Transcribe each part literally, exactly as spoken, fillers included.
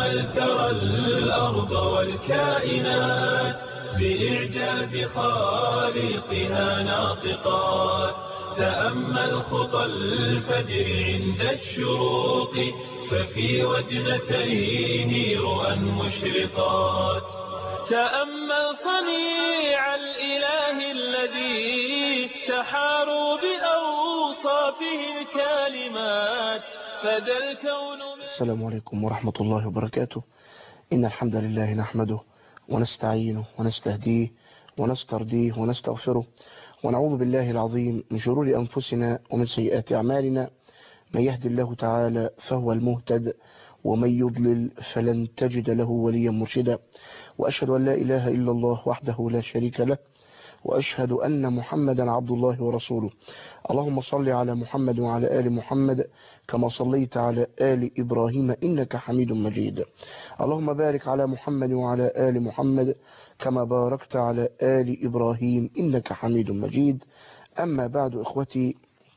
تأمل ترى الأرض والكائنات بإعجاز خالقها ناطقات. تأمل خطى الفجر عند الشروق ففي وجنتين رؤى مشرقات. تأمل صنيع الإله الذي تحاروا بأوصافه الكالمات فذا الكون. السلام عليكم ورحمة الله وبركاته. إن الحمد لله نحمده ونستعينه ونستهديه ونسترضيه ونستغفره ونعوذ بالله العظيم من شرور أنفسنا ومن سيئات أعمالنا. من يهد الله تعالى فهو المهتد ومن يضلل فلن تجد له وليا مرشدا. وأشهد أن لا إله إلا الله وحده لا شريك له وأشهد أن محمدا عبد الله ورسوله. اللهم صل على محمد وعلى آل محمد كما صليت على آل إبراهيم إنك حميد مجيد. اللهم بارك على محمد وعلى آل محمد كما باركت على آل إبراهيم إنك حميد مجيد. أما بعد إخوتي،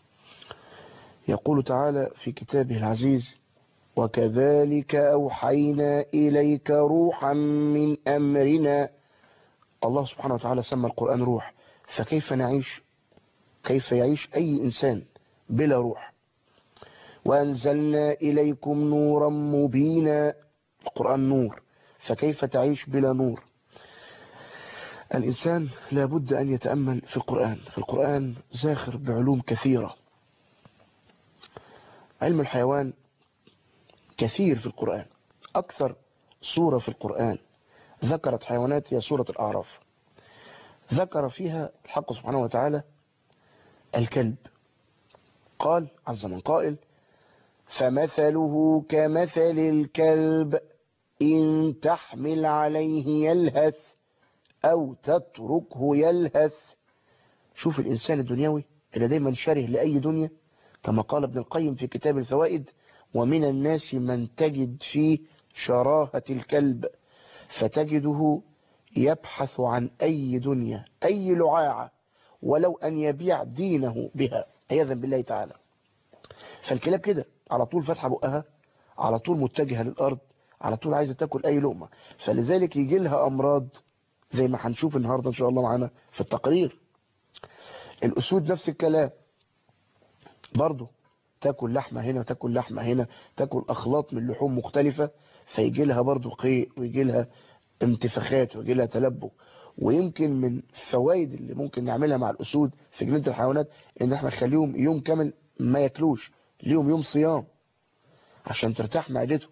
يقول تعالى في كتابه العزيز: وكذلك أوحينا إليك روحا من أمرنا. الله سبحانه وتعالى سمى القرآن روح، فكيف نعيش، كيف يعيش أي إنسان بلا روح؟ وأنزلنا إليكم نورا مبينا. القرآن نور، فكيف تعيش بلا نور؟ الإنسان لابد أن يتأمل في القرآن. في القرآن زاخر بعلوم كثيرة. علم الحيوان كثير في القرآن. أكثر سورة في القرآن ذكرت حيوانات هي سورة الأعراف. ذكر فيها الحق سبحانه وتعالى الكلب. قال عز من قائل: فمثله كمثل الكلب إن تحمل عليه يلهث أو تتركه يلهث. شوف الإنسان الدنيوي اللي دايما شره لأي دنيا، كما قال ابن القيم في كتاب الفوائد: ومن الناس من تجد فيه شراهة الكلب فتجده يبحث عن أي دنيا، أي لعاعة، ولو أن يبيع دينه بها عياذا بالله تعالى. فالكلاب كده على طول فاتحة بقها، على طول متجهة للأرض، على طول عايزة تاكل أي لقمة، فلذلك يجي لها أمراض زي ما هنشوف النهاردة إن شاء الله معانا في التقرير. الأسود نفس الكلام، برضه تاكل لحمة هنا وتاكل لحمة هنا، تاكل أخلاط من لحوم مختلفة، فيجي لها برضه قيء ويجي لها انتفاخات ويجي لها تلبك. ويمكن من الفوائد اللي ممكن نعملها مع الأسود في جنينة الحيوانات إن احنا نخليهم يوم كامل ما ياكلوش، ليهم يوم صيام عشان ترتاح معدته.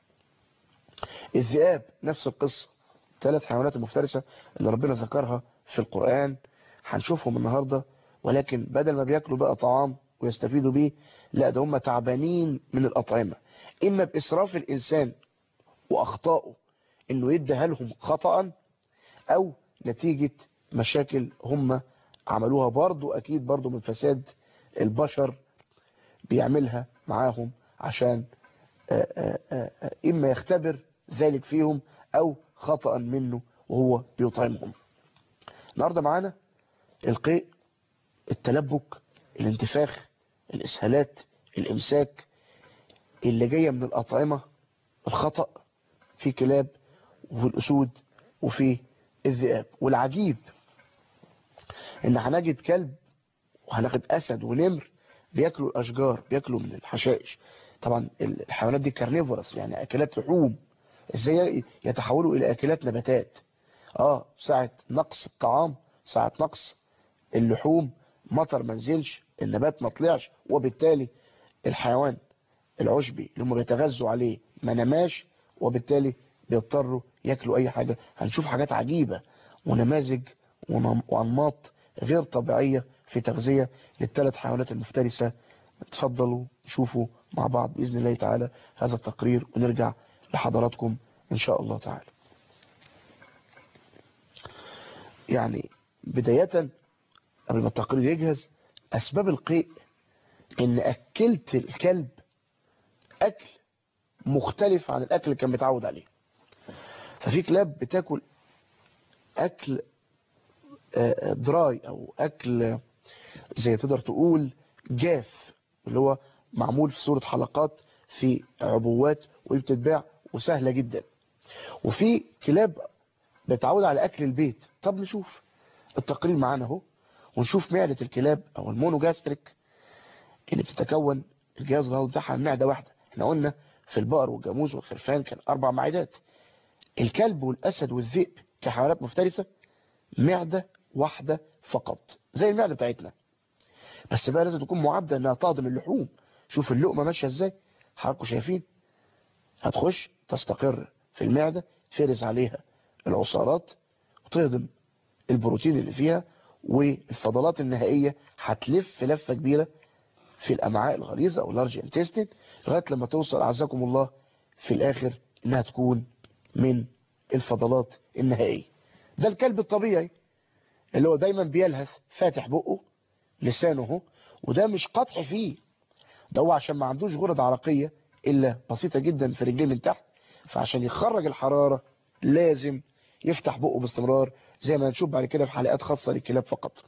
الذئاب نفس القصة. ثلاث حيوانات المفترسة اللي ربنا ذكرها في القرآن هنشوفهم النهاردة، ولكن بدل ما بياكلوا بقى طعام ويستفيدوا بيه، لا ده هم تعبانين من الأطعمة، إما بإسراف الإنسان وأخطائه إنه يديها لهم خطأ، أو نتيجة مشاكل هم عملوها برضو أكيد برضو من فساد البشر بيعملها معاهم عشان آآ آآ إما يختبر ذلك فيهم أو خطأ منه وهو بيطعمهم. النهاردة معانا القيء، التلبك، الانتفاخ، الإسهالات، الإمساك اللي جاية من الأطعمة الخطأ في كلاب وفي الأسود وفي الذئاب. والعجيب إن هنجد كلب وهنجد أسد ونمر بياكلوا الأشجار، بياكلوا من الحشائش. طبعا الحيوانات دي كارنيفورس، يعني أكلات لحوم. إزاي يتحولوا إلى أكلات نباتات؟ آه ساعة نقص الطعام، ساعة نقص اللحوم، مطر ما نزلش، النبات ما طلعش، وبالتالي الحيوان العشبي اللي هم بيتغذوا عليه ما نماش، وبالتالي بيضطروا ياكلوا أي حاجة. هنشوف حاجات عجيبة ونماذج وأنماط غير طبيعية في تغذية للثلاث حيوانات المفترسة. تفضلوا شوفوا مع بعض بإذن الله تعالى هذا التقرير ونرجع لحضراتكم إن شاء الله تعالى. يعني بداية قبل ما التقرير يجهز، أسباب القيء إن أكلت الكلب أكل مختلف عن الأكل اللي كان متعود عليه. ففي كلاب بتاكل أكل دراي أو أكل زي تقدر تقول جاف، اللي هو معمول في صورة حلقات في عبوات وبتتباع وسهلة جدا. وفي كلاب بتعود على أكل البيت. طب نشوف التقرير معانا اهو، ونشوف معدة الكلاب أو المونوجاستريك اللي بتتكون الجهاز الهضمي بتاعها من معدة واحدة. احنا قلنا في البقر والجاموس والخرفان كان أربع معدات. الكلب والأسد والذئب كحيوانات مفترسة معدة واحدة فقط زي المعدة بتاعتنا، بس بقى لازم تكون معدة انها تهضم اللحوم. شوف اللقمة ماشية ازاي، حضراتكم شايفين، هتخش تستقر في المعدة، تفرز عليها العصارات وتهضم البروتين اللي فيها، والفضلات النهائية هتلف لفة كبيرة في الأمعاء الغليظة أو لارج انتستين لغاية لما توصل أعزكم الله في الآخر إنها تكون من الفضلات النهائية. ده الكلب الطبيعي اللي هو دايما بيلهث فاتح بقه لسانه، وده مش قطع فيه، ده هو عشان ما عندوش غدد عرقية إلا بسيطة جدا في رجليه من تحت، فعشان يخرج الحرارة لازم يفتح بقه باستمرار زي ما نشوف بعد كده في حلقات خاصة للكلاب فقط.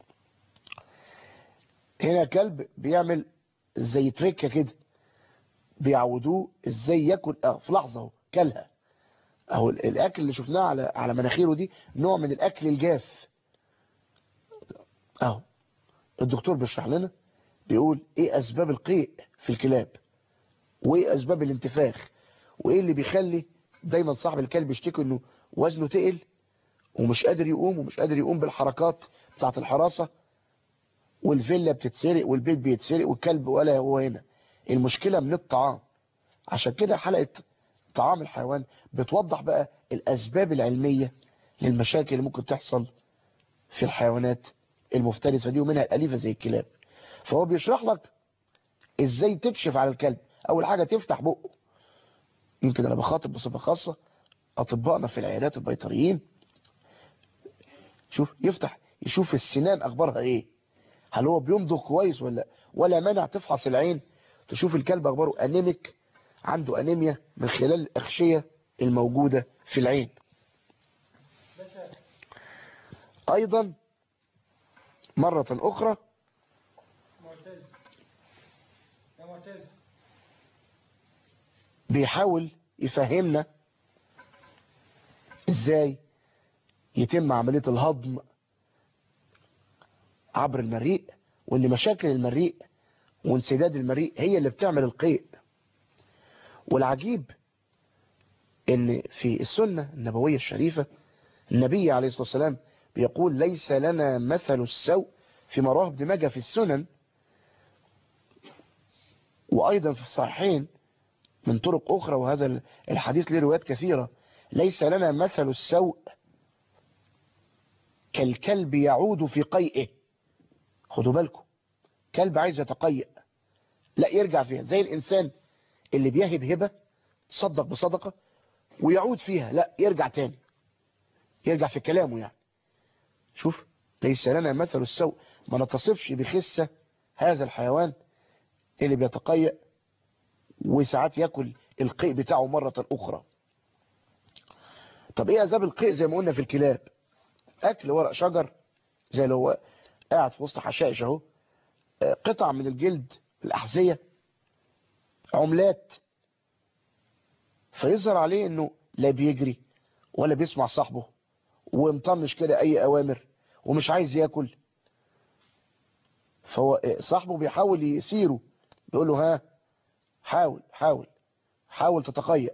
هنا كلب بيعمل زي تريكة كده بيعودوه ازاي ياكل. اه في لحظة اهو كلها اهو. الاكل اللي شفناه على على مناخيره دي نوع من الاكل الجاف اهو. الدكتور بيشرح لنا بيقول ايه اسباب القيء في الكلاب، وايه اسباب الانتفاخ، وايه اللي بيخلي دايما صاحب الكلب يشتكي انه وزنه تقل ومش قادر يقوم ومش قادر يقوم بالحركات بتاعه الحراسة، والفيلا بتتسرق والبيت بيتسرق والكلب ولا هو هنا. المشكلة من الطعام. عشان كده حلقة طعام الحيوان بتوضح بقى الأسباب العلمية للمشاكل اللي ممكن تحصل في الحيوانات المفترسة دي ومنها الأليفة زي الكلاب. فهو بيشرح لك ازاي تكشف على الكلب. أول حاجة تفتح بقه. يمكن أنا بخاطب بصفة خاصة أطبائنا في العيادات البيطريين، شوف يفتح يشوف السنان أخبارها إيه، هل هو بيمضغ كويس ولا ولا مانع. تفحص العين تشوف الكلب أخباره أنيميك، عنده أنيميا من خلال الأغشية الموجودة في العين. أيضا مرة أخرى بيحاول يفهمنا ازاي يتم عملية الهضم عبر المريء، وان مشاكل المريء وانسداد المريء هي اللي بتعمل القيء. والعجيب ان في السنة النبوية الشريفة النبي عليه الصلاة والسلام بيقول ليس لنا مثل السوء، فيما رواه ابن ماجه في السنن، وأيضا في الصحيحين من طرق أخرى، وهذا الحديث له روايات كثيرة. ليس لنا مثل السوء كالكلب يعود في قيئه. خدوا بالكم، كلب عايز يتقيأ لا يرجع فيها، زي الإنسان اللي بيهب هبة تصدق بصدقة ويعود فيها لا يرجع تاني، يرجع في كلامه يعني. شوف ليس لنا مثل السوء، ما نتصفش بخسة هذا الحيوان اللي بيتقيأ وساعات يأكل القيء بتاعه مرة أخرى. طب ايه أسباب القيء؟ زي ما قلنا في الكلاب، أكل ورق شجر زي لو هو قاعد في وسط حشائش اهو، قطع من الجلد، الأحذية، عملات، فيظهر عليه انه لا بيجري ولا بيسمع صاحبه ومطنش كده اي اوامر ومش عايز ياكل. فهو صاحبه بيحاول يسيره، بيقول له ها حاول حاول حاول تتقيأ.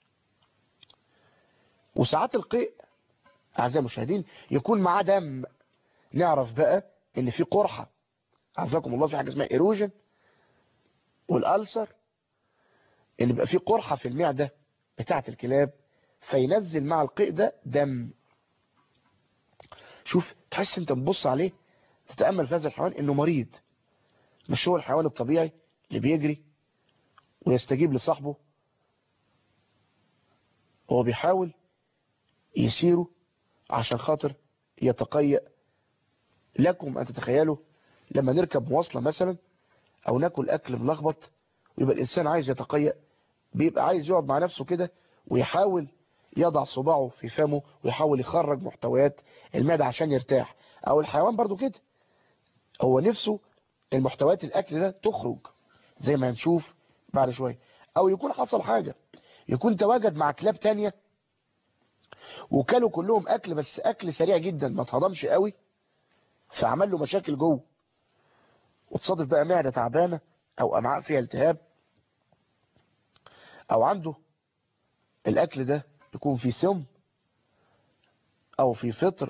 وساعات القيء اعزائي المشاهدين يكون معاه دم، نعرف بقى ان في قرحة. اعزكم الله في حاجة اسمها ايروجن والألسر، اللي بقى فيه قرحة في المعدة بتاعة الكلاب فينزل مع القيء ده دم. شوف تحس انت تبص عليه تتأمل في هذا الحيوان انه مريض، مش هو الحيوان الطبيعي اللي بيجري ويستجيب لصاحبه. هو بيحاول يسيره عشان خاطر يتقيأ. لكم أن تتخيلوا لما نركب مواصلة مثلا أو ناكل أكل ملخبط ويبقى الإنسان عايز يتقيأ، بيبقى عايز يقعد مع نفسه كده ويحاول يضع صباعه في فمه ويحاول يخرج محتويات المعدة عشان يرتاح. أو الحيوان برضو كده، هو نفسه المحتويات الأكل ده تخرج زي ما هنشوف بعد شوية. أو يكون حصل حاجة يكون تواجد مع كلاب تانية وكلوا كلهم اكل بس اكل سريع جدا ما اتهضمش قوي، فعمل له مشاكل جوه، وتصادف بقى معدة تعبانة او امعاء فيها التهاب، او عنده الاكل ده يكون فيه سم او في فطر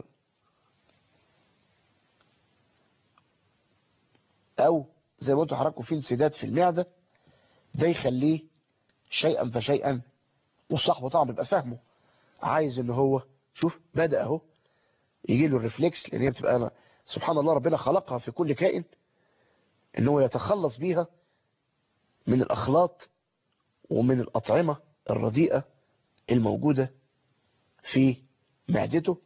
او زي ما قلتوا حضراتكم في انسداد في المعدة، ده يخليه شيئا فشيئا. وصاحبه طبعا بيبقى فاهمه، عايز ان هو شوف بدأ اهو يجي له الريفلكس، لان هي بتبقى سبحان الله ربنا خلقها في كل كائن ان هو يتخلص بيها من الاخلاط ومن الاطعمة الرديئة الموجودة في معدته.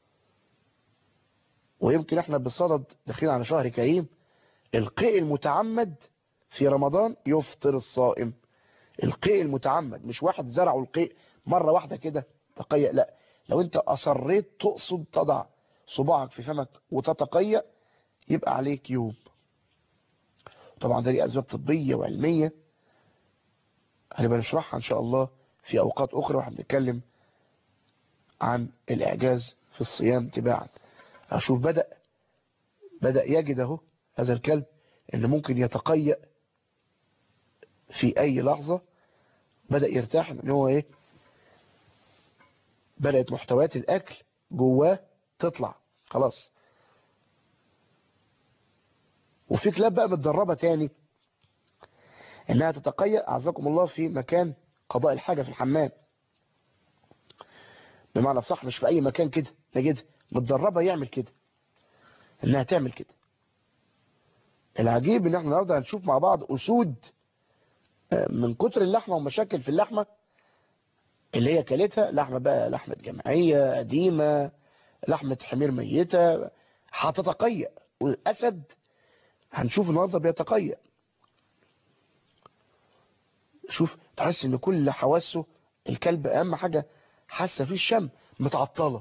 ويمكن احنا بصدد داخلين على شهر كريم، القيء المتعمد في رمضان يفطر الصائم. القيء المتعمد مش واحد زرعه القيء مرة واحدة كده تقيأ، لا، لو انت اصريت تقصد تضع صباعك في فمك وتتقيأ يبقى عليك يوم. طبعا ده ليه اسباب طبية وعلمية هنبقى نشرحها ان شاء الله في اوقات اخرى واحنا بنتكلم عن الاعجاز في الصيام تباعا. اشوف بدأ بدأ يجد اهو هذا الكلب ان ممكن يتقيأ في اي لحظة، بدأ يرتاح ان هو ايه، بدأت محتويات الاكل جواه تطلع خلاص. وفي كلاب بقى متدربة تاني انها تتقيأ اعزكم الله في مكان قضاء الحاجة في الحمام، بمعنى صح مش في اي مكان كده نجدها متدربة يعمل كده، انها تعمل كده. العجيب ان احنا النهارده هنشوف مع بعض اسود من كتر اللحمة ومشاكل في اللحمة اللي هي كلتها، لحمة بقى لحمة جمعية قديمة، لحمة حمير ميتة، هتتقيأ. والاسد هنشوف النهارده بيتقيأ. شوف تحس ان كل حواسه الكلب اهم حاجة حاسه فيه الشم متعطلة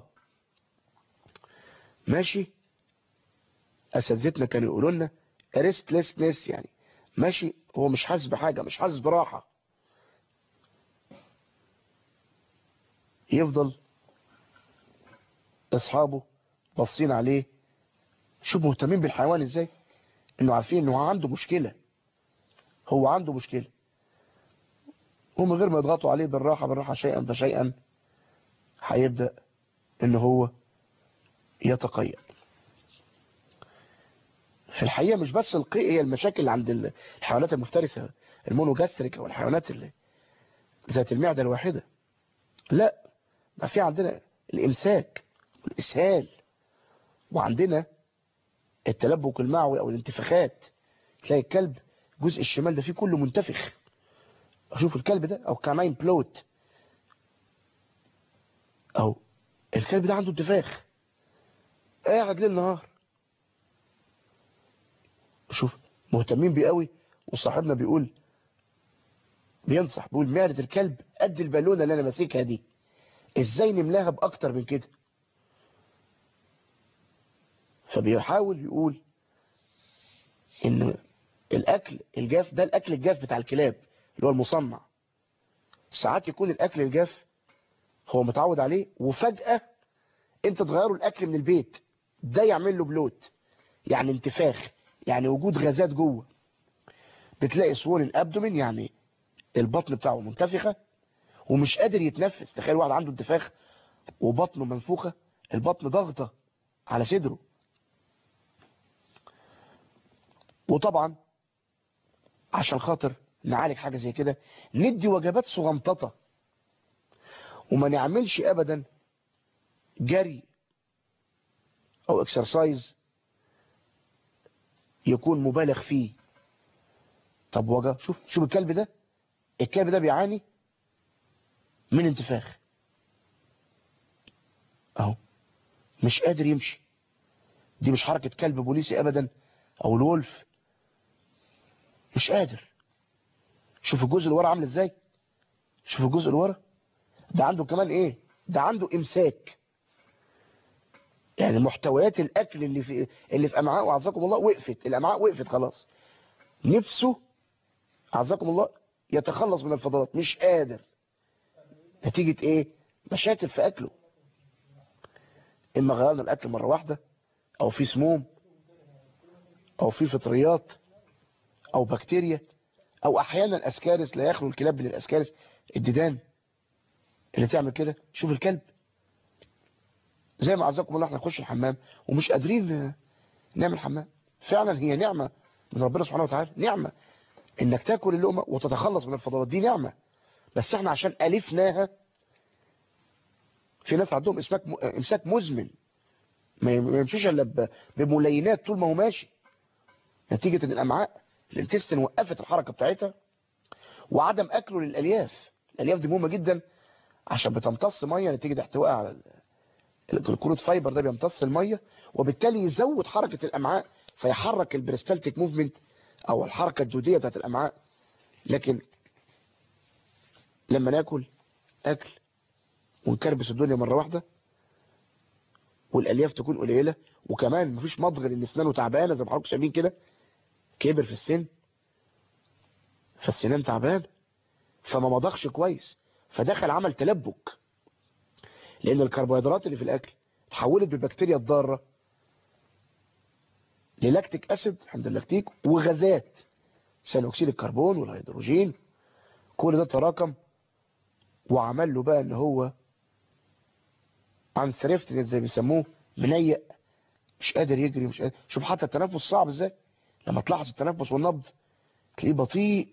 ماشي. اساتذتنا كانوا يقولوا لنا ريستلسنس، يعني ماشي هو مش حاسس بحاجة، مش حاسس براحة، يفضل اصحابه باصين عليه. شوف مهتمين بالحيوان ازاي، انه عارفين انه عنده مشكلة، هو عنده مشكلة، ومن غير ما يضغطوا عليه بالراحة بالراحة شيئا فشيئا هيبدأ ان هو يتقيأ. في الحقيقة مش بس القيء هي المشاكل اللي عند الحيوانات المفترسة المونوجاستريك او الحيوانات اللي ذات المعدة الواحدة، لا، ده في عندنا الامساك والاسهال، وعندنا التلبك المعوي او الانتفاخات. تلاقي الكلب الجزء الشمال ده فيه كله منتفخ. اشوف الكلب ده او كامين بلوت، او الكلب ده عنده انتفاخ قاعد ليل نهار. شوف مهتمين بيه قوي. وصاحبنا بيقول بينصح بيقول معدة الكلب قد البالونه اللي انا ماسكها دي، ازاي نملاها باكتر من كده؟ فبيحاول يقول ان الاكل الجاف ده الاكل الجاف بتاع الكلاب اللي هو المصنع، ساعات يكون الاكل الجاف هو متعود عليه وفجأة انت تغيره الاكل من البيت، ده يعمل له بلوت، يعني انتفاخ، يعني وجود غازات جوه. بتلاقي صور الابدومين، يعني البطن بتاعه منتفخة ومش قادر يتنفس. تخيل واحد عنده انتفاخ وبطنه منفوخة، البطن ضغطة على صدره. وطبعا عشان خاطر نعالج حاجة زي كده ندي وجبات صغنططة، وما نعملش ابدا جري او اكسرسايز يكون مبالغ فيه. طب وجه شوف شوف الكلب ده، الكلب ده بيعاني من انتفاخ اهو، مش قادر يمشي. دي مش حركة كلب بوليسي ابدا او الولف، مش قادر. شوف الجزء اللي ورا عامل ازاي، شوف الجزء اللي ورا ده عنده كمان ايه، ده عنده امساك، يعني محتويات الاكل اللي في اللي في امعاءه اعزكم الله وقفت، الامعاء وقفت خلاص. نفسه اعزكم الله يتخلص من الفضلات، مش قادر. نتيجة ايه؟ مشاكل في اكله، اما غيرنا الاكل مرة واحدة، او في سموم، او في فطريات، او بكتيريا، او احيانا اسكارس. لا يخلو الكلاب من الاسكارس، الديدان اللي تعمل كده. شوف الكلب زي ما عزكم الله احنا نخش الحمام ومش قادرين نعمل حمام. فعلا هي نعمة من ربنا سبحانه وتعالى، نعمة انك تاكل اللقمة وتتخلص من الفضلات، دي نعمة. بس احنا عشان ألفناها، في ناس عندهم امساك امساك مزمن، ما يمشيش الا بملينات طول ما هو ماشي، نتيجة ان الامعاء الانتستين وقفت الحركة بتاعتها، وعدم اكله للالياف. الالياف دي مهمة جدا عشان بتمتص مية نتيجة احتوائها على الكروت فايبر، ده بيمتص المية وبالتالي يزود حركة الامعاء، فيحرك البريستالتيك موفمنت او الحركة الدودية بتاعت الامعاء. لكن لما ناكل اكل ونكربس الدنيا مرة واحدة والالياف تكون قليلة، وكمان مفيش مضغ لان اسنانه تعبانة زي ما حضراتكم شايفين كده، كبر في السن فالسنان تعبان، فما مضغش كويس، فدخل عمل تلبك، لان الكربوهيدرات اللي في الاكل اتحولت بالبكتيريا الضارة للاكتيك اسيد عند اللاكتيك، وغازات ثاني اكسيد الكربون والهيدروجين، كل ده تراكم وعمل له بقى ان هو عن ثريفت زي بيسموه، منيق، مش قادر يجري، مش قادر. شوف حتى التنفس صعب ازاي، لما تلاحظ التنفس والنبض تلاقيه بطيء،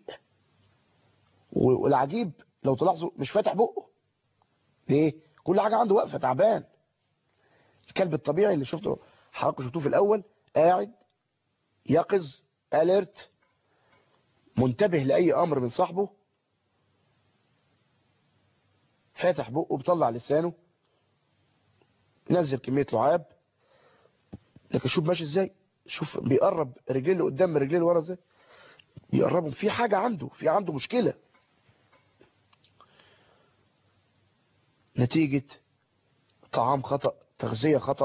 والعجيب لو تلاحظوا مش فاتح بقه. ليه؟ كل حاجة عنده واقفة، تعبان. الكلب الطبيعي اللي شفته حضراتكم شفتوه في الاول قاعد يقظ اليرت منتبه لاي امر من صاحبه، فاتح بقه بيطلع لسانه نزل كمية لعاب. لكن شوف ماشي ازاي، شوف بيقرب رجليه اللي قدام رجليه اللي ورا ازاي، بيقربهم. في حاجة عنده، في عنده مشكلة نتيجة طعام خطأ، تغذية خطأ.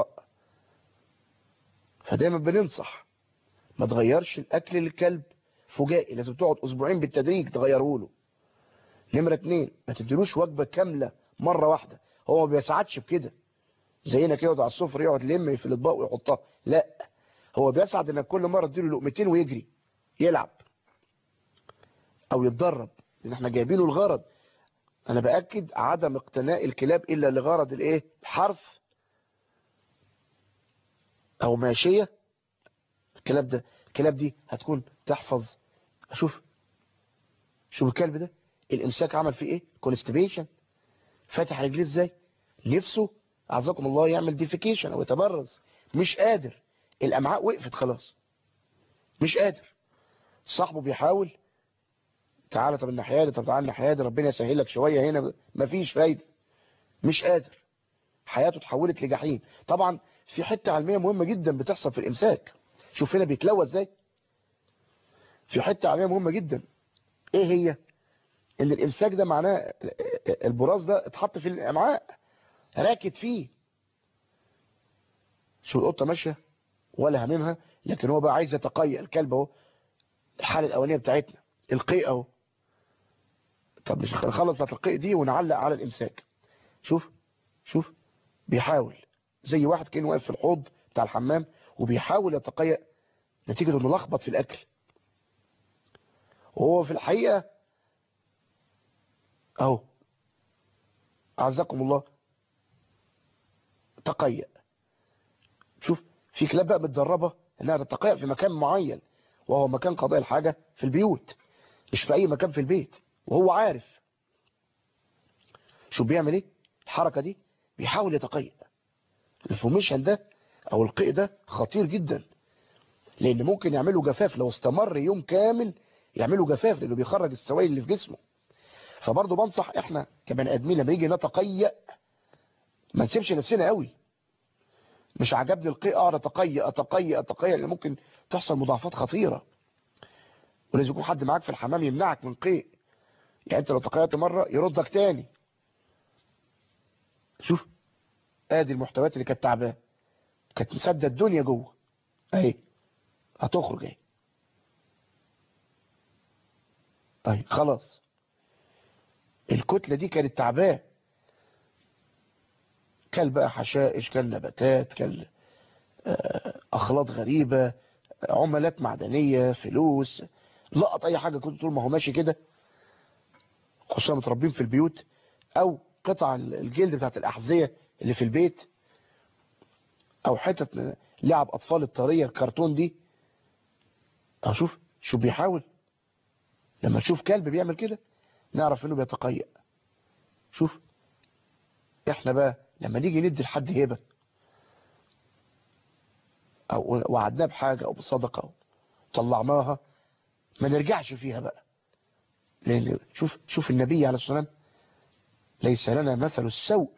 فدايما بننصح ما تغيرش الاكل للكلب فجائي، لازم تقعد اسبوعين بالتدريج تغيره له. نمرة اتنين، ما تديلوش وجبة كاملة مرة واحدة، هو ما بيسعدش بكده زينا كده يقعد على السفر يقعد يلم في الاطباق ويحطها، لا، هو بيسعد انك كل مرة تديله لقمتين ويجري يلعب او يتدرب، لان احنا جايبينه الغرض. انا باكد عدم اقتناء الكلاب الا لغرض الايه، الحرث او ماشية. الكلاب ده الكلاب دي هتكون تحفظ. اشوف شوف الكلب ده الامساك عمل فيه ايه، كونستيبيشن، فاتح رجليه ازاي، نفسه اعزكم الله يعمل ديفيكيشن او يتبرز، مش قادر، الامعاء وقفت خلاص، مش قادر. صاحبه بيحاول، تعالى طب الناحيه دي، طب تعالى الناحيه دي، ربنا يسهل لك شويه هنا، مفيش فايده، مش قادر، حياته اتحولت لجحيم. طبعا في حته علميه مهمه جدا بتحصل في الامساك، شوف هنا بيتلوى ازاي. في حته علميه مهمه جدا، ايه هي؟ ان الامساك ده معناه البراز ده اتحط في الامعاء، راكد فيه. شو القطه ماشيه ولا هممها، لكن هو بقى عايز يتقيأ. الكلب اهو الحاله الاولانيه بتاعتنا القيء اهو. طب مش نخلص بتاعت القيء دي ونعلق على الامساك. شوف شوف بيحاول زي واحد كأنه واقف في الحوض بتاع الحمام وبيحاول يتقيأ، نتيجة انه لخبط في الاكل. وهو في الحقيقة اهو اعزكم الله تقيأ. شوف في كلاب بقى متدربة انها تتقيأ في مكان معين، وهو مكان قضاء الحاجة في البيوت، مش في اي مكان في البيت، وهو عارف. شوف بيعمل ايه الحركة دي، بيحاول يتقيأ. الفوميشن ده او القيء ده خطير جدا، لان ممكن يعملوا جفاف لو استمر يوم كامل، يعملوا جفاف لانه بيخرج السوائل اللي في جسمه. فبرضه بنصح احنا كبني ادمين لما نيجي نتقيأ ما نسيبش نفسنا قوي. مش عجبني القيء اقعد اتقيأ اتقيأ اتقيأ، لان ممكن تحصل مضاعفات خطيرة. ولازم يكون حد معاك في الحمام يمنعك من قيء، يعني انت لو تقيأت مرة يردك تاني. شوف ادي المحتويات اللي كانت تعبان، كانت مسدة الدنيا جوه اهي، هتخرج اهي اهي خلاص. الكتلة دي كانت تعبان، كل بقى حشائش، كل نباتات، كل أخلاط غريبة، عملات معدنية، فلوس، لقط أي حاجة كنت طول ما هو ماشي كده، خصوصا متربين في البيوت، أو قطع الجلد بتاعت الأحذية اللي في البيت، أو حتة لعب أطفال الطرية الكرتون دي. أشوف شو بيحاول. لما تشوف كلب بيعمل كده نعرف إنه بيتقيأ. شوف إحنا بقى لما نيجي ندي لحد هبة أو وعدناه بحاجة أو بصدقة أو طلعناها، ما نرجعش فيها بقى. لأن شوف شوف النبي عليه الصلاة والسلام، ليس لنا مثل السوء.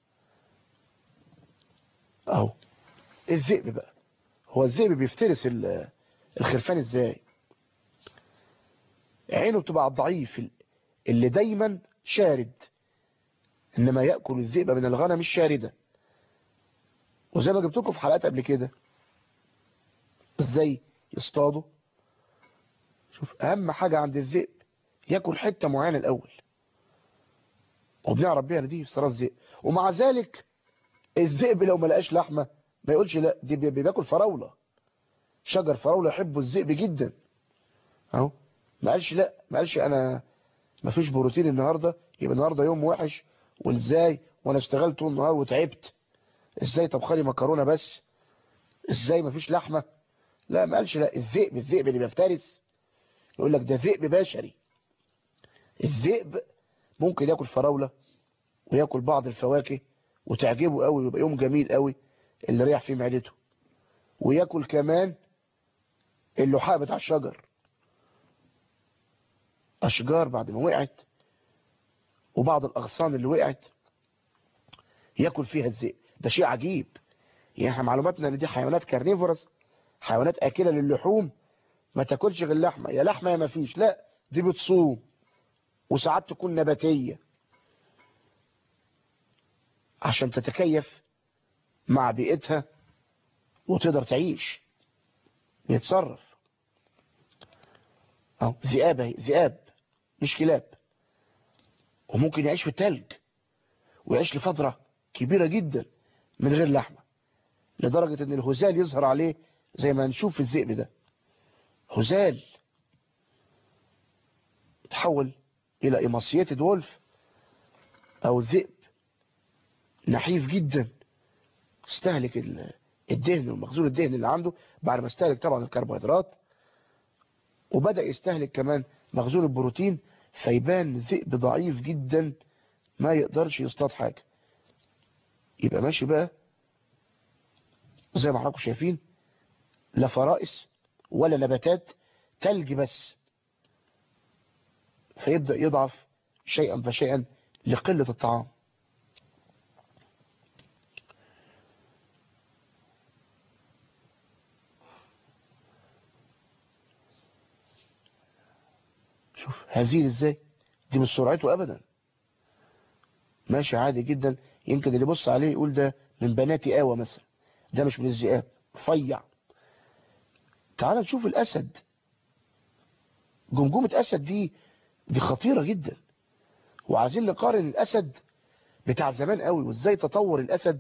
أهو الذئب بقى، هو الذئب بيفترس الخرفان ازاي؟ عينه بتبقى على الضعيف اللي دايما شارد، انما يأكل الذئب من الغنم الشاردة. وزي ما جبت لكم في حلقات قبل كده ازاي يصطادوا. شوف اهم حاجة عند الذئب ياكل حتة معينة الاول، وبنعرف بيها دي في الذئب. ومع ذلك الذئب لو ما لقاش لحمة ما يقولش لا دي بياكل فراولة، شجر فراولة يحبه الذئب جدا. اهو ما قالش لا، ما قالش انا ما فيش بروتين النهاردة يبقى النهاردة يوم وحش، وازاي وانا اشتغلت طول النهار وتعبت، ازاي طبخالي مكرونة بس، ازاي ما فيش لحمة. لا ما قالش لا. الذئب الذئب اللي بيفترس يقول لك ده ذئب بشري. الذئب ممكن ياكل فراولة وياكل بعض الفواكه وتعجبه قوي ويبقى يوم جميل قوي اللي ريح فيه معدته، وياكل كمان اللحاء بتاع الشجر، اشجار بعد ما وقعت وبعض الاغصان اللي وقعت ياكل فيها الذئب. ده شيء عجيب. يعني احنا معلوماتنا ان دي حيوانات كارنيفورس، حيوانات اكله للحوم، ما تاكلش غير لحمه، يا لحمه يا ما فيش. لا دي بتصوم وساعات تكون نباتيه عشان تتكيف مع بيئتها وتقدر تعيش، بيتصرف. اهو ذئاب اهي، ذئاب مش كلاب. وممكن يعيش في التلج ويعيش لفتره كبيره جدا من غير لحمه، لدرجه ان الهزال يظهر عليه زي ما نشوف في الذئب ده. هزال تحول الى ايماسياتد وولف او ذئب نحيف جدا، استهلك الدهن والمخزون الدهن اللي عنده بعد ما استهلك طبعا الكربوهيدرات، وبدأ يستهلك كمان مخزون البروتين، فيبان ذئب ضعيف جدا ما يقدرش يصطاد حاجة. يبقى ماشي بقى زي ما حضراتكم شايفين، لا فرائس ولا نباتات، تلج بس. فيبدأ يضعف شيئا فشيئا لقلة الطعام. شوف هزيل ازاي، دي مش سرعته ابدا، ماشي عادي جدا. يمكن اللي يبص عليه يقول ده من بنات قاوة مثلا، ده مش من الذئاب، رفيع. تعال نشوف الاسد. جمجمة اسد دي دي خطيرة جدا. وعايزين نقارن الاسد بتاع زمان قوي وازاي تطور الاسد.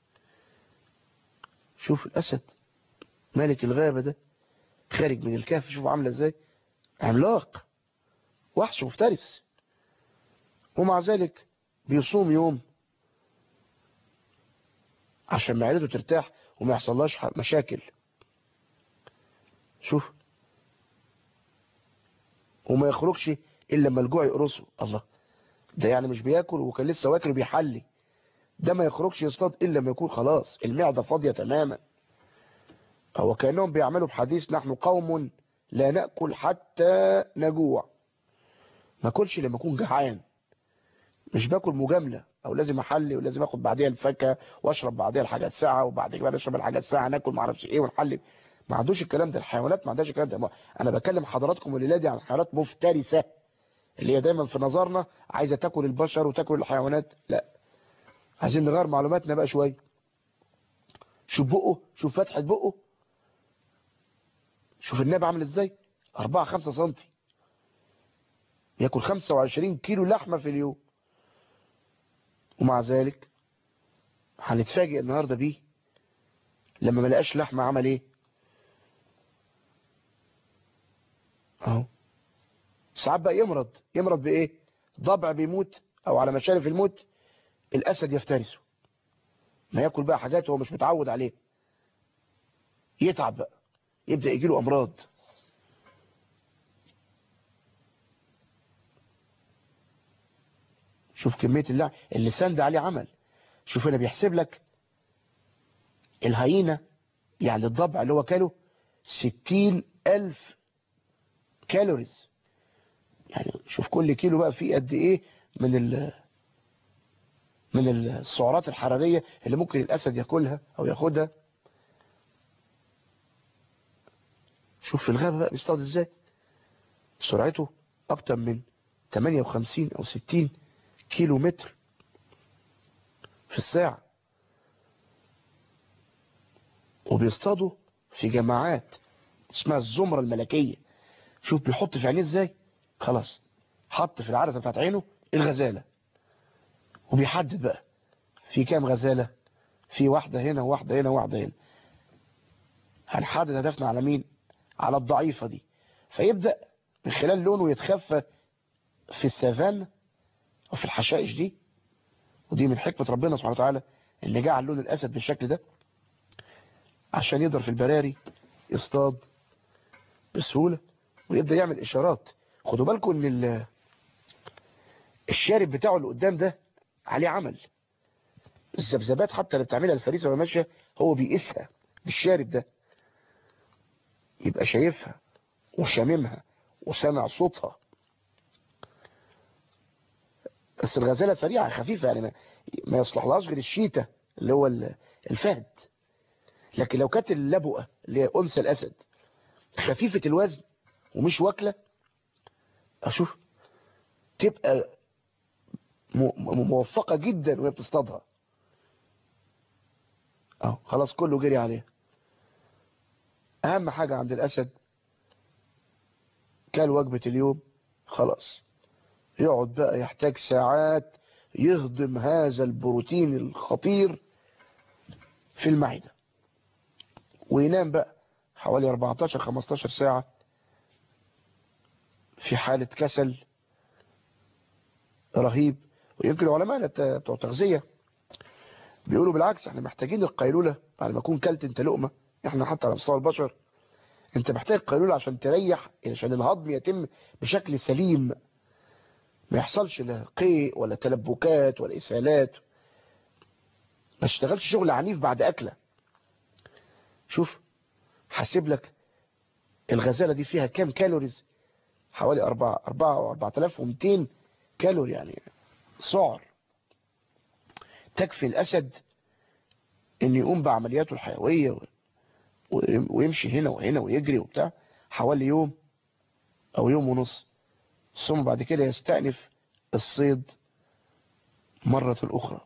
شوف الاسد ملك الغابة ده خارج من الكهف، شوف عامله ازاي، عملاق، وحش مفترس. ومع ذلك بيصوم يوم عشان معدته ترتاح وما يحصلهاش مشاكل. شوف، وما يخرجش الا لما الجوع يقرصه. الله، ده يعني مش بياكل وكان لسه واكل وبيحلي. ده ما يخرجش يصطاد الا لما يكون خلاص المعده فاضيه تماما. هو كانهم بيعملوا بحديث نحن قوم لا ناكل حتى نجوع. ما اكلش لما اكون جعان، مش باكل مجامله او لازم احلي ولازم اخد بعديها الفاكهه واشرب بعديها الحاجه الساعه وبعد كده نشرب الحاجه الساعه ناكل ما اعرفش ايه ونحلي. ما عندوش الكلام ده، الحيوانات ما عندهاش الكلام ده. انا بكلم حضراتكم الليله دي عن حيوانات مفترسه، اللي هي دايما في نظرنا عايزه تاكل البشر وتاكل الحيوانات. لا، عايزين نغير معلوماتنا بقى شويه. شوف بقه، شوف فتحه بقه، شوف الناب عامل ازاي، أربعة خمسة سنتي، ياكل خمسة وعشرين كيلو لحمه في اليوم. ومع ذلك هنتفاجئ النهاردة بيه لما ما لقاش لحمة عمل ايه؟ اهو ساعات بقى يمرض يمرض بايه؟ ضبع بيموت او على مشارف الموت، الاسد يفترسه، ما ياكل بقى حاجات هو مش متعود عليه، يتعب بقى، يبدأ يجيله امراض. شوف كمية اللعب اللسان ده عليه عمل. شوف هنا بيحسب لك الهينة، يعني الضبع اللي هو كاله ستين ألف كالوريز. يعني شوف كل كيلو بقى فيه قد ايه من ال من السعرات الحرارية اللي ممكن الأسد ياكلها أو ياخدها. شوف في الغابة بقى بيصطاد ازاي، سرعته أكتر من ثمانية وخمسين أو ستين كيلو متر في الساعة، وبيصطادوا في جماعات اسمها الزمرة الملكية. شوف بيحط في عينيه ازاي، خلاص حط في العدسة بتاعت عينه الغزالة، وبيحدد بقى في كام غزالة، في واحدة هنا وواحدة هنا وواحدة هنا. هنحدد هدفنا على مين؟ على الضعيفة دي. فيبدأ من خلال لونه يتخفى في السافان أو في الحشائش دي. ودي من حكمة ربنا سبحانه وتعالى اللي جعل لون الأسد بالشكل ده، عشان يقدر في البراري يصطاد بسهولة ويبدأ يعمل إشارات. خدوا بالكم إن الشارب بتاعه اللي قدام ده عليه عمل. الذبذبات حتى اللي بتعملها الفريسة وهي ماشية هو بيقيسها بالشارب ده، يبقى شايفها وشاممها وسامع صوتها. بس الغزالة سريعة خفيفة، يعني ما, ما يصلح لهاش غير الشيتا اللي هو الفهد. لكن لو كانت اللبؤة اللي هي أنثى الأسد خفيفة الوزن ومش واكلة، أشوف تبقى موفقة جدا وهي بتصطادها. أهو خلاص كله جري عليها. أهم حاجة عند الأسد كان وجبة اليوم، خلاص يقعد بقى يحتاج ساعات يهضم هذا البروتين الخطير في المعدة، وينام بقى حوالي أربعتاشر خمستاشر ساعة في حالة كسل رهيب. ويمكن علماء بتوع تغذية بيقولوا بالعكس، احنا محتاجين القيلولة بعد ما اكون كلت انت لقمة. احنا حتى على مستوى البشر انت محتاج قيلولة عشان تريح، عشان الهضم يتم بشكل سليم، ما يحصلش لا قيء ولا تلبكات ولا اسهالات، ما تشتغلش شغل عنيف بعد اكله. شوف حاسب لك الغزالة دي فيها كام كالوريز، حوالي أربعة أو أربعة آلاف ومئتين كالوري، يعني سعر تكفي الأسد إن يقوم بعملياته الحيوية ويمشي هنا وهنا ويجري وبتاع حوالي يوم أو يوم ونص، ثم بعد كده يستأنف الصيد مرة أخرى.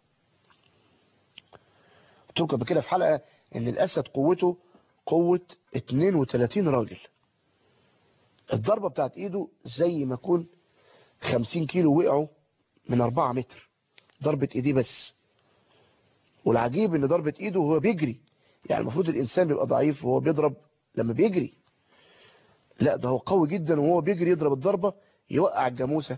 قلت لكم بكده في حلقة إن الأسد قوته قوة اتنين وتلاتين راجل. الضربة بتاعت إيده زي ما يكون خمسين كيلو وقعوا من أربعة متر، ضربة إيديه بس. والعجيب إن ضربة إيده وهو بيجري، يعني المفروض الإنسان بيبقى ضعيف وهو بيضرب لما بيجري، لا ده هو قوي جدا وهو بيجري يضرب الضربة يوقع الجاموسة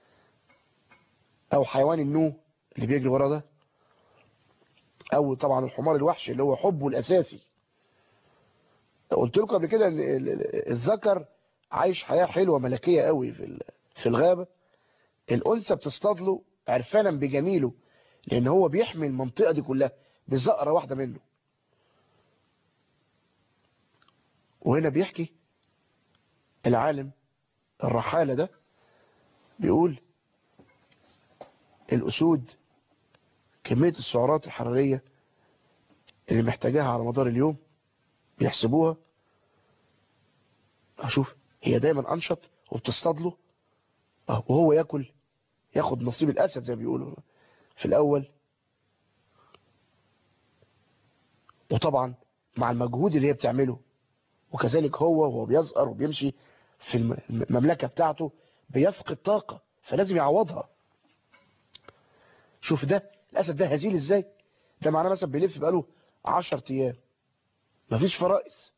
أو حيوان النو اللي بيجري ورا ده، أو طبعا الحمار الوحشي اللي هو حبه الأساسي. قلت لكم قبل كده ان الذكر عايش حياة حلوة ملكية قوي في في الغابة. الأنثى بتصطاد له عرفانا بجميله، لأن هو بيحمي المنطقة دي كلها بزقرة واحدة منه. وهنا بيحكي العالم الرحالة ده، بيقول الأسود كمية السعرات الحرارية اللي محتاجاها على مدار اليوم بيحسبوها. أشوف هي دايما أنشط وبتصطاد له، وهو ياكل ياخد نصيب الأسد زي ما بيقولوا في الأول. وطبعا مع المجهود اللي هي بتعمله، وكذلك هو وهو بيزقر وبيمشي في المملكة بتاعته بيفقد طاقة، فلازم يعوضها. شوف ده الأسد ده هزيل ازاي، ده معناه مثلا بيلف بقاله عشر ايام مفيش فرائس.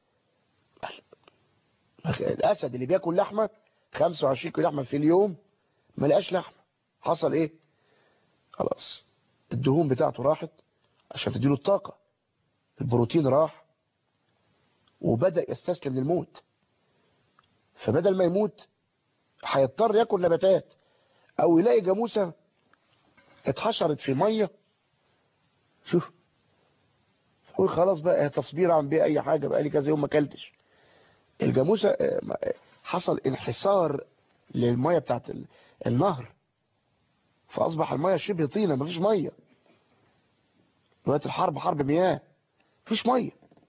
الاسد اللي بياكل لحمه خمسة وعشرين كيلو لحمه في اليوم ما لقاش لحمه، حصل ايه؟ خلاص الدهون بتاعته راحت عشان تديله الطاقه، البروتين راح وبدأ يستسلم للموت. فبدل ما يموت هيضطر ياكل نباتات، او يلاقي جاموسه اتحشرت في ميه. شوف قول خلاص بقى تصبير عن بيه اي حاجه، بقى لي كذا يوم ما اكلتش. الجاموسه حصل انحسار للميه بتاعت النهر، فاصبح الميه شبه طينه، مفيش ميه. دلوقتي الحرب حرب مياه، مفيش ميه.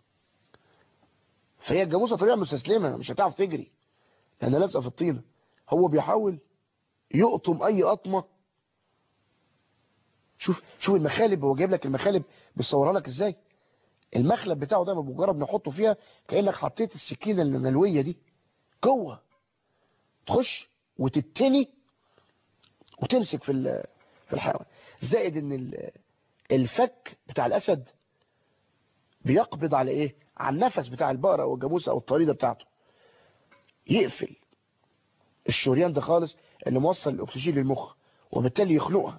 فهي الجاموسه طبيعه مستسلمه، مش هتعرف تجري لان لازقه في الطينه. هو بيحاول يقطم اي قطمه. شوف شوف المخالب، هو جايب لك المخالب بيصورها لك ازاي. المخلب بتاعه ده بمجرد نحطه فيها كانك حطيت السكينه المنويه دي جوه، تخش وتتني وتمسك في في الحيوان. زائد ان الفك بتاع الاسد بيقبض على ايه؟ على النفس بتاع البقره او الجاموسه او الطريده بتاعته، يقفل الشريان ده خالص اللي موصل الاكسجين للمخ، وبالتالي يخنقها.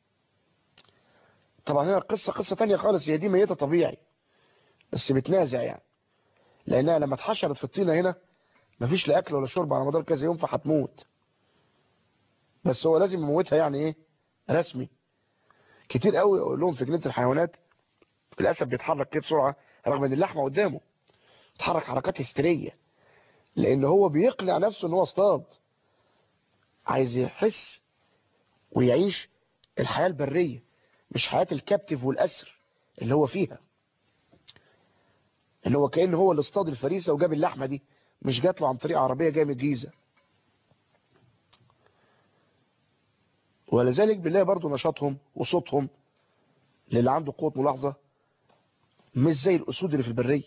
طبعا هنا قصه قصه ثانيه خالص، هي دي ميته طبيعي بس بتنازع يعني، لانها لما اتحشرت في الطينه هنا مفيش لا اكل ولا شرب على مدار كذا يوم فهتموت. بس هو لازم يموتها يعني ايه؟ رسمي. كتير قوي اقول لهم في جنينه الحيوانات الاسد بيتحرك كده بسرعه رغم ان اللحمه قدامه، بيتحرك حركات هستيريه لان هو بيقنع نفسه ان هو اصطاد، عايز يحس ويعيش الحياه البريه مش حياه الكابتيف والاسر اللي هو فيها، اللي هو كأنه هو اللي اصطاد الفريسه وجاب اللحمه دي، مش جات له عن طريق عربيه جايه من الجيزه. ولذلك بنلاقي برضو نشاطهم وصوتهم للي عنده قوه ملاحظه مش زي الاسود اللي في البريه.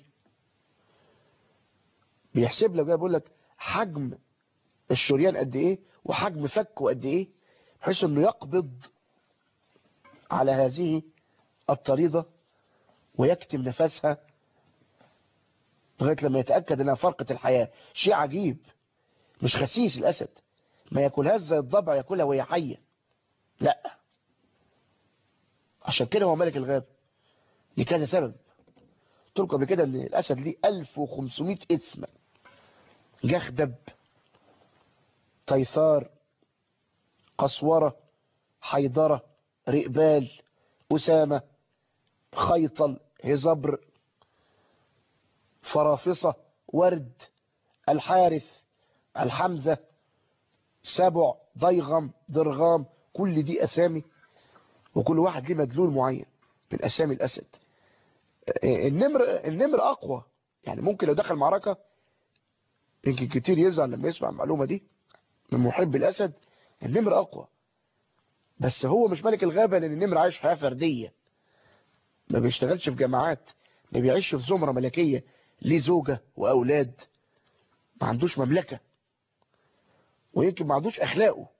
بيحسب لك، بيقول لك حجم الشريان قد ايه وحجم فكه قد ايه، بحيث انه يقبض على هذه الطريده ويكتم نفسها لغايه لما يتاكد انها فرقه الحياه. شيء عجيب، مش خسيس الاسد، ما ياكلهاش زي الضبع ياكلها وهي حيه، لا. عشان كده هو ملك الغابه لكذا سبب. قلت لكم قبل كده ان الاسد ليه ألف وخمسمائة اسم: جخدب، تيثار، قسوره، حيدره، رئبال، اسامه، خيطل، هزبر، فرافصه، ورد، الحارث، الحمزه، سبع، ضيغم، ضرغام. كل دي اسامي وكل واحد ليه مدلول معين من اسامي الاسد. النمر النمر اقوى، يعني ممكن لو دخل معركه يمكن كتير يزعل لما يسمع المعلومه دي من محب الاسد. النمر اقوى بس هو مش ملك الغابه، لان النمر عايش حياه فرديه، ما بيشتغلش في جماعات، ما بيعيش في زمره ملكيه، ليه زوجه واولاد، ما عندوش مملكه، ويمكن ما عندوش اخلاقه.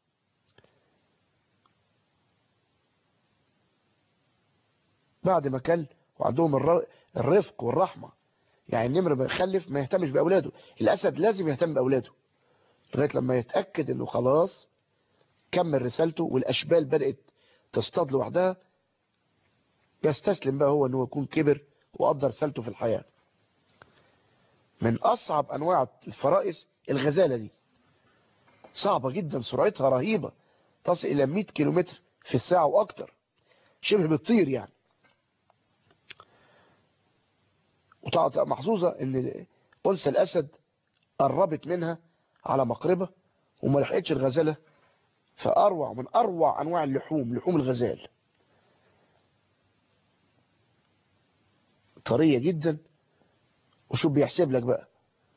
بعد ما كل وعندهم الرفق والرحمه، يعني النمر بيخلف ما يهتمش باولاده، الاسد لازم يهتم باولاده لغايه لما يتاكد انه خلاص كمل رسالته والاشبال بدات تصطاد لوحدها، يستسلم بقى هو انه يكون كبر وقدر رسالته في الحياه. من اصعب انواع الفرائس الغزاله دي، صعبه جدا، سرعتها رهيبه، تصل الى مئة كيلومتر في الساعه واكتر، شبه بتطير يعني. وطبعا محظوظه ان انثى الاسد قربت منها على مقربه وما لحقتش الغزاله، فاروع من اروع انواع اللحوم لحوم الغزال، طريه جدا. وشوف بيحسب لك بقى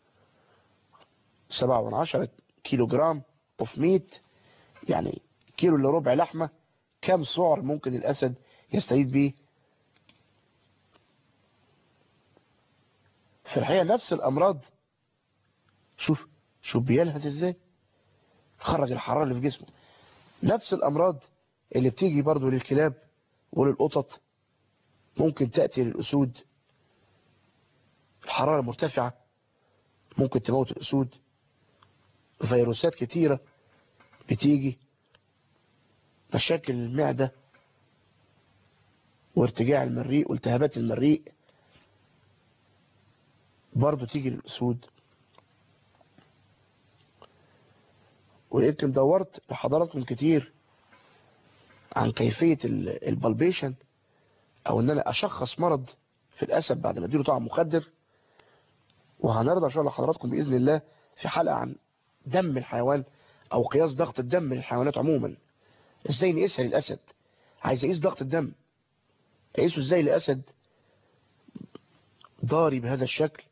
سبعة من عشرة كيلو جرام اوف ميت، يعني كيلو الا ربع لحمه، كم سعر ممكن الاسد يستفيد بيه؟ في الحقيقه نفس الامراض، شوف شوف بيلهث ازاي، خرج الحراره اللي في جسمه. نفس الامراض اللي بتيجي برضو للكلاب وللقطط ممكن تأتي للأسود الحرارة مرتفعة، ممكن تموت الأسود. فيروسات كتيرة بتيجي، مشاكل المعدة وارتجاع المريء والتهابات المريء برضو تيجي للأسود. ويمكن دورت لحضراتكم كتير عن كيفية البلبيشن او ان انا اشخص مرض في الاسد بعد ما اديله طعم مخدر. وهنرضى ان شاء الله حضراتكم باذن الله في حلقة عن دم الحيوان او قياس ضغط الدم للحيوانات عموما، ازاي نقيسها للاسد. عايز اقيس ضغط الدم، اقيسه ازاي لاسد ضاري بهذا الشكل؟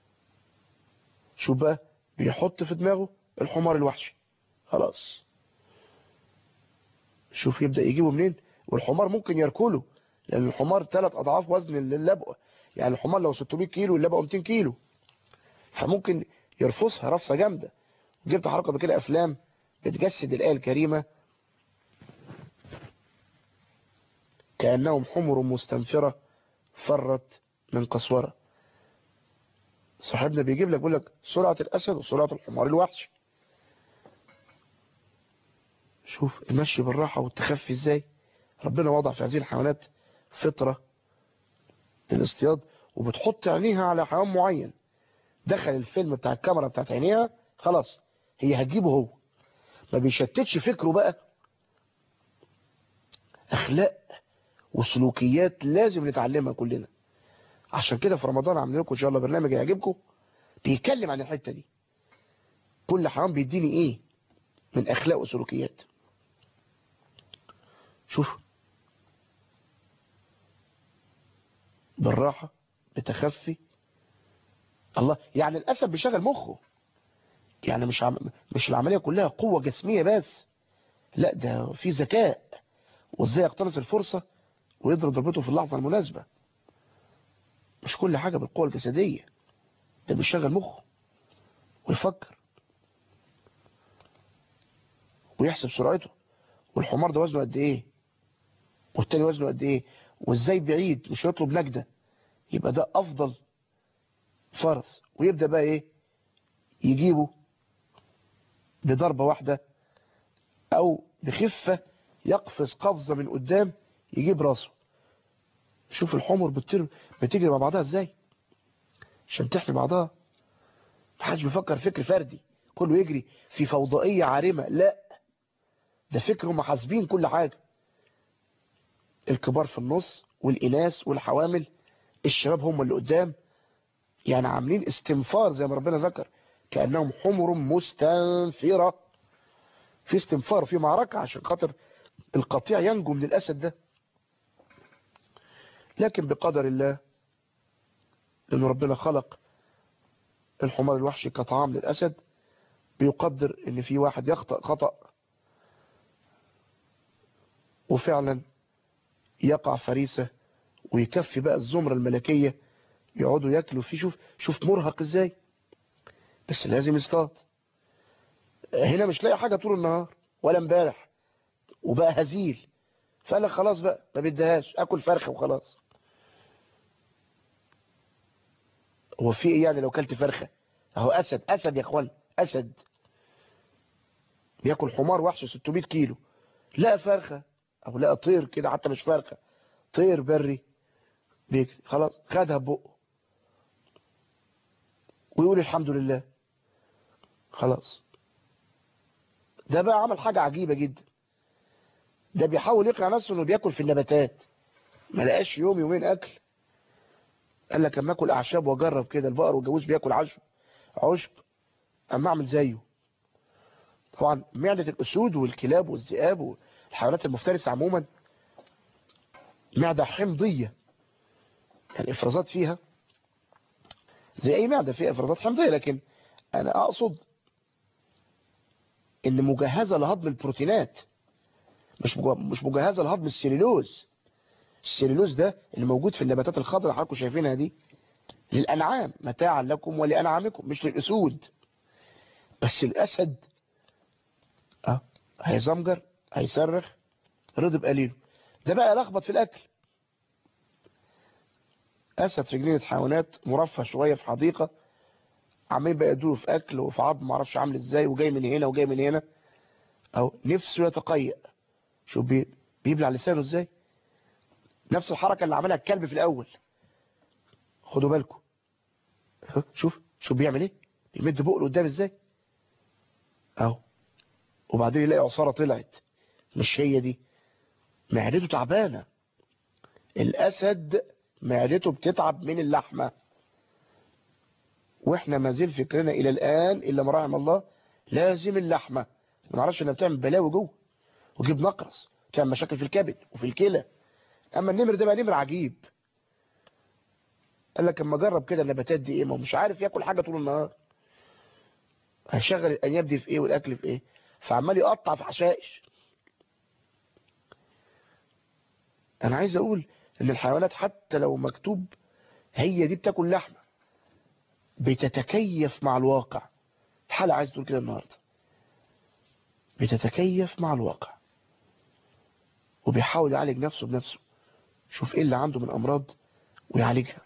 شوف بقى، بيحط في دماغه الحمار الوحشي، خلاص شوف يبدأ يجيبه منين. والحمار ممكن يركله، لان الحمار ثلاث اضعاف وزن اللبقه. يعني الحمار لو ستمية كيلو اللبقه مئتين كيلو، فممكن يرفصها رفصه جامده. جبت حركه بكده افلام بتجسد الايه الكريمه كانهم حمر مستنفره فرت من قسوره. صاحبنا بيجيب لك بيقول لك سرعه الاسد وسرعه الحمار الوحش. شوف المشي بالراحه والتخفي ازاي. ربنا وضع في هذه الحيوانات فطره للاصطياد، وبتحط عينيها على حيوان معين. دخل الفيلم بتاع الكاميرا بتاعت عينيها، خلاص هي هتجيبه هو. ما بيشتتش فكره بقى. اخلاق وسلوكيات لازم نتعلمها كلنا. عشان كده في رمضان عاملين لكم ان شاء الله برنامج هيعجبكم بيتكلم عن الحته دي. كل حيوان بيديني ايه من اخلاق وسلوكيات. شوف بالراحه بتخفي. الله، يعني الاسد بيشغل مخه. يعني مش عم... مش العمليه كلها قوه جسميه بس، لا ده في ذكاء، وازاي يقتنص الفرصه ويضرب ضربته في اللحظه المناسبه. مش كل حاجه بالقوه الجسديه، ده بيشغل مخه ويفكر ويحسب سرعته، والحمار ده وزنه قد ايه والتاني وزنه قد ايه، وازاي بعيد مش هيطلب نجدة. يبقى ده افضل فرس، ويبدأ بقى ايه يجيبه بضربة واحدة او بخفة، يقفز قفزة من قدام يجيب راسه. شوف الحمر بتطير بتجري مع بعضها ازاي عشان تحمي بعضها. محدش بيفكر فكر فردي كله يجري في فوضائية عارمة، لا ده فكر هم حاسبين كل حاجة. الكبار في النص والإناث والحوامل، الشباب هم اللي قدام. يعني عاملين استنفار زي ما ربنا ذكر كأنهم حمر مستنفرة. في استنفار في معركة عشان خاطر القطيع ينجو من الأسد ده. لكن بقدر الله، لأن ربنا خلق الحمار الوحشي كطعام للأسد، بيقدر ان في واحد يخطأ خطأ وفعلا يقع فريسة، ويكفي بقى الزمرة الملكية يقعدوا ياكلوا فيه. شوف شوف مرهق ازاي، بس لازم يصطاد. هنا مش لاقي حاجة طول النهار ولا امبارح، وبقى هزيل، فقال لك خلاص بقى ما بديهاش، اكل فرخة وخلاص. هو في ايه يعني لو كلت فرخة؟ اهو اسد، اسد يا اخوان، اسد بياكل حمار وحش ستمية كيلو. لقى فرخة او لقى طير كده، حتى مش فرخة، طير بري بيجري، خلاص خدها ببقه ويقول الحمد لله. خلاص ده بقى عمل حاجة عجيبة جدا. ده بيحاول يقنع نفسه انه بياكل في النباتات، ما لقاش يوم يومين اكل. قال لك اما اكل اعشاب واجرب كده، البقر والجاموس بياكل عشب عشب، اما اعمل زيه. طبعا معدة الاسود والكلاب والذئاب والحيوانات المفترسة عموما معدة حمضية، يعني افرازات فيها زي اي معدة فيها افرازات حمضية، لكن انا اقصد ان مجهزة لهضم البروتينات، مش مش مجهزة لهضم السليلوز. السليلوز ده اللي موجود في النباتات الخضراء اللي حضراتكم شايفينها دي، للأنعام متاعا لكم ولأنعامكم، مش للأسود. بس الأسد اه هيزمجر هيصرخ رضب قليله. ده بقى لخبط في الأكل، اسد في جنينه حيوانات مرفه شويه في حديقه، عمالين بقى يدوروا في اكل وفي عظم ما اعرفش عامل ازاي، وجاي من هنا وجاي من هنا، او نفسه يتقيأ. شوف بي... بيبلع لسانه ازاي. نفس الحركه اللي عملها الكلب في الاول. خدوا بالكم. شوف شوف بيعمل ايه، بيمد بقه لقدام ازاي اهو. وبعدين يلاقي عصاره طلعت، مش هي دي، معدته تعبانه. الاسد معدته بتتعب من اللحمه، واحنا ما زال فكرنا الى الان الا ما رحم الله لازم اللحمه. ما نعرفش انها بتعمل بلاوي جوه وتجيب نقرس، تعمل مشاكل في الكبد وفي الكلى. اما النمر ده بقى نمر عجيب. قال لك اما جرب كده النباتات دي ايه، ما هو مش عارف ياكل حاجه طول النهار، هيشغل الانياب دي في ايه والاكل في ايه، فعمال يقطع في حشائش. انا عايز اقول ان الحيوانات حتى لو مكتوب هي دي بتاكل لحمه، بتتكيف مع الواقع. الحلقه عايز تقول كده النهارده، بتتكيف مع الواقع وبيحاول يعالج نفسه بنفسه. شوف ايه اللي عنده من امراض ويعالجها.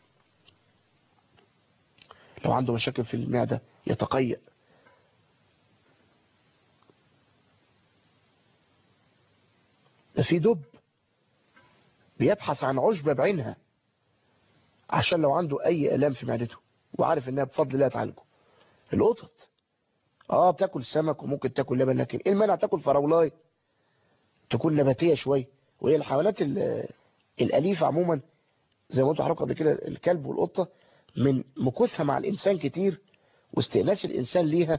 لو عنده مشاكل في المعده يتقيأ. ده في دب بيبحث عن عشبة بعينها عشان لو عنده اي الام في معدته وعارف انها بفضل الله تعالجه. القطط اه بتاكل سمك وممكن تاكل لبن، لكن ايه المانع تاكل فراولاي تكون نباتيه شويه. وهي الحيوانات الاليفه عموما زي ما قلت لحضرتك قبل كده، الكلب والقطه من مكوثها مع الانسان كتير واستئناس الانسان ليها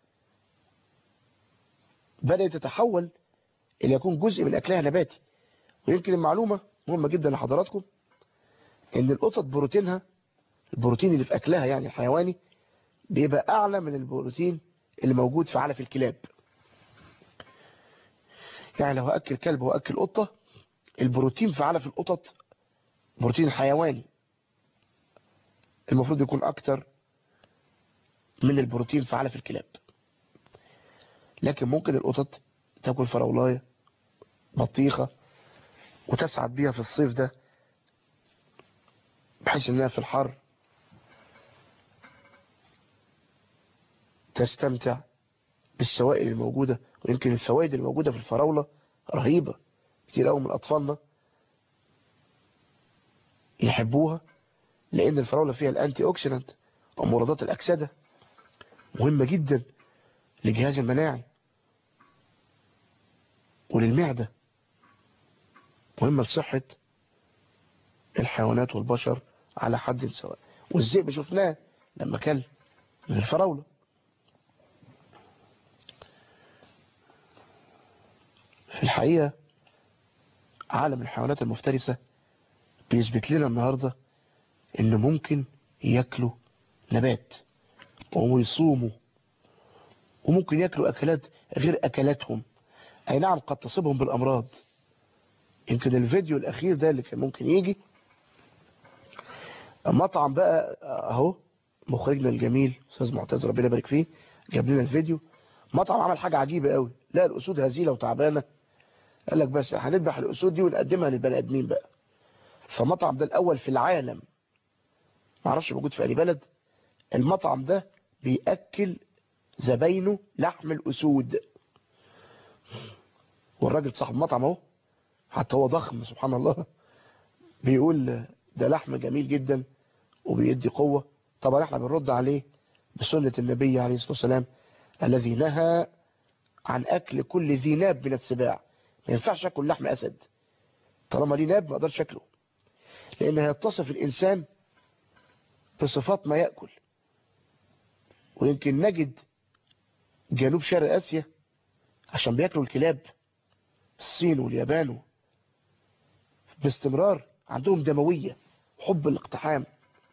بدات تتحول الى يكون جزء من اكلها نباتي. ويمكن المعلومه مهمه جدا لحضراتكم ان القطط بروتينها، البروتين اللي في اكلها يعني الحيواني، بيبقى اعلى من البروتين اللي موجود في علف الكلاب. يعني لو هاكل كلب واكل قطه، البروتين في علف القطط بروتين حيواني المفروض يكون اكتر من البروتين في علف الكلاب. لكن ممكن القطط تاكل فراولايه بطيخه وتسعد بيها في الصيف ده، بحيث انها في الحر تستمتع بالسوائل الموجودة. ويمكن الفوائد الموجودة في الفراولة رهيبة. كتير قوي من أطفالنا يحبوها لأن الفراولة فيها الأنتي أوكسيدانت أو مضادات الأكسدة، مهمة جدا للجهاز المناعي وللمعدة، مهمة لصحة الحيوانات والبشر على حد سواء. والذئب شفناه لما كل من الفراولة. في الحقيقة عالم الحيوانات المفترسة بيثبت لنا النهاردة إن ممكن ياكلوا نبات ويصوموا، وممكن ياكلوا أكلات غير أكلاتهم. أي نعم قد تصيبهم بالأمراض. يمكن الفيديو الأخير ده اللي كان ممكن يجي مطعم بقى أهو، مخرجنا الجميل أستاذ معتز ربنا يبارك فيه جاب لنا الفيديو. مطعم عمل حاجة عجيبة قوي، لا الأسود هزيلة وتعبانة، قال لك بس هنذبح الأسود دي ونقدمها للبني آدمين بقى. فمطعم ده الأول في العالم، معرفش موجود في أي بلد، المطعم ده بيأكل زباينه لحم الأسود. والراجل صاحب المطعم اهو، حتى هو ضخم سبحان الله، بيقول ده لحم جميل جدا وبيدي قوة. طبعا احنا بنرد عليه بسنة النبي عليه الصلاة والسلام الذي نهى عن أكل كل ذي ناب من السباع. ما ينفعش أكل لحم أسد طالما ليه ناب، ما أقدرش أكله، لأن هيتصف الإنسان بصفات ما يأكل. ويمكن نجد جنوب شرق آسيا عشان بيأكلوا الكلاب، الصين واليابان باستمرار عندهم دموية، حب الاقتحام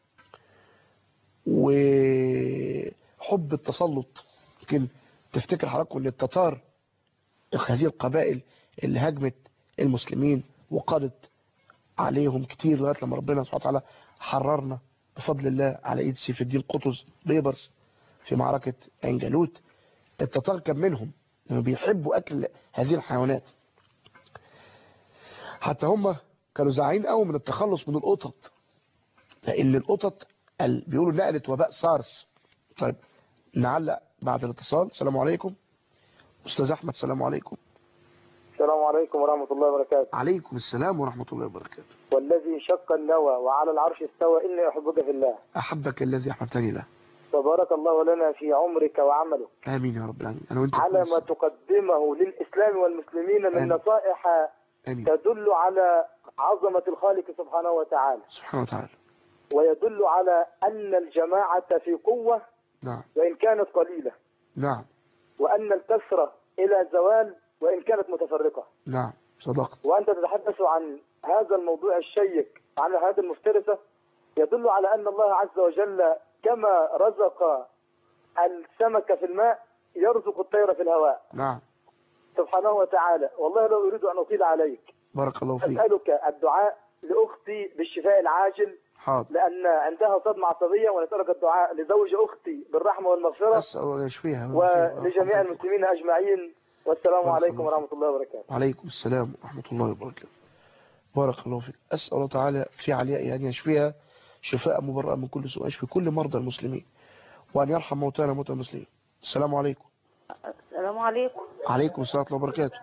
وحب التسلط. يمكن تفتكر حضراتكم ان التتار هذه القبائل اللي هاجمت المسلمين وقضت عليهم كتير لغايه لما ربنا سبحانه وتعالى حررنا بفضل الله على ايد سيف الدين قطز بيبرس في معركه عين جالوت. التتار كان منهم لانه بيحبوا اكل هذه الحيوانات. حتى هم كانوا زعلانين قوي من التخلص من القطط، لأن القطط ال- بيقولوا نقلت وباء سارس. طيب نعلق بعد الاتصال. السلام عليكم أستاذ أحمد. السلام عليكم. السلام عليكم ورحمة الله وبركاته. عليكم السلام ورحمة الله وبركاته. والذي شق النوى وعلى العرش استوى إني أحبك في الله. أحبك الذي أحببتني له. وبارك الله لنا في عمرك وعملك. آمين يا رب العالمين. أنا وأنت على ما تقدمه للإسلام والمسلمين من آمين. نصائح آمين. تدل على عظمة الخالق سبحانه وتعالى، سبحانه وتعالى. ويدل على أن الجماعة في قوة نعم وإن كانت قليلة، نعم وأن الكثرة إلى زوال وإن كانت متفرقة. نعم صدقت. وأنت تتحدث عن هذا الموضوع الشيق عن هذه المفترسة، يدل على أن الله عز وجل كما رزق السمك في الماء يرزق الطير في الهواء. نعم سبحانه وتعالى. والله لا أريد أن أطيل عليك، بارك الله فيك. أسألك الدعاء لأختي بالشفاء العاجل، حاضر. لأن عندها صدمة عصبية، ونسألك الدعاء لزوج أختي بالرحمة والمغفرة، أسأل الله يشفيها ولجميع المسلمين أجمعين. والسلام بارك عليكم الله ورحمة الله وبركاته. وعليكم السلام ورحمة الله وبركاته. بارك الله فيك. أسأل الله تعالى في علياء أن يشفيها شفاء مبرأ من كل سوء، يشفي كل مرضى المسلمين، وأن يرحم موتانا موتى المسلمين. السلام عليكم. السلام عليكم. عليكم السلام ورحمة الله وبركاته.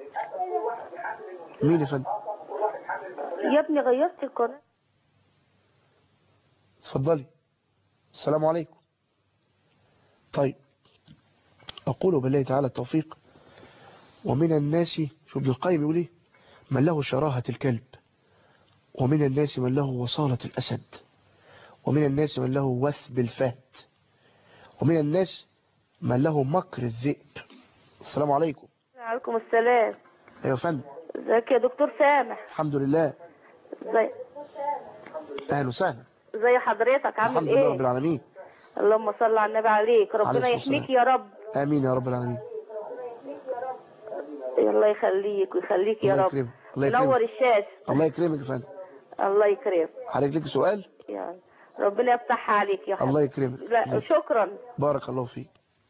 مين يا فندم؟ يا ابني غيرت القناة. اتفضلي. السلام عليكم. طيب أقول بالله تعالى التوفيق. ومن الناس، شو ابن القيم يقول ايه؟ من له شراهة الكلب، ومن الناس من له وصالة الأسد، ومن الناس من له وثب الفهد، ومن الناس من له مكر الذئب. السلام عليكم. وعليكم السلام. ايوه يا فندم. ازيك يا دكتور سامح؟ الحمد لله. ازي اهلا وسهلا. ازي حضرتك؟ عامل الحمد ايه؟ لله رب العالمين. اللهم صل على النبي عليك. ربنا عليه يحميك الصلاة يا رب. امين يا رب العالمين. الله يخليك ويخليك يا الله رب. يكرمك. الله نور يكرمك. الشاشه. الله يكرمك يا فندم. الله يكرمك. عليك لك سؤال؟ يعني ربنا يفتحها عليك يا حبيبي. الله يكرمك. لا شكرا. بارك الله فيك.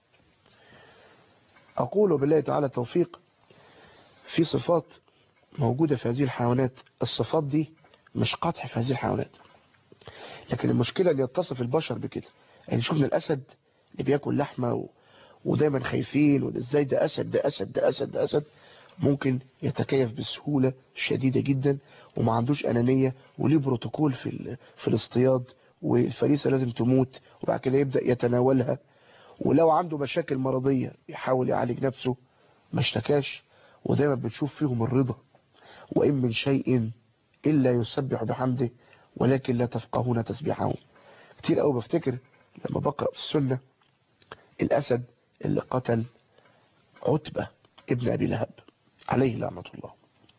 أقول بالله تعالى التوفيق. في صفات موجودة في هذه الحيوانات، الصفات دي مش قطع في هذه الحيوانات، لكن المشكلة اللي يتصف البشر بكده. يعني شفنا الأسد اللي بياكل لحمة و... ودايما خايفين، وازاي ده أسد ده أسد ده أسد ده أسد، ممكن يتكيف بسهولة شديدة جدا، وما عندوش أنانية، وليه بروتوكول في ال... في الاصطياد، والفريسة لازم تموت وبعد كده يبدأ يتناولها. ولو عنده مشاكل مرضية يحاول يعالج نفسه، ما اشتكاش. ودايما بنشوف فيهم الرضا. وإن من شيء إلا يسبح بحمده ولكن لا تفقهون تسبيحهم. كتير قوي بفتكر لما بقرأ في السنة الأسد اللي قتل عتبة ابن أبي لهب عليه لعنة الله،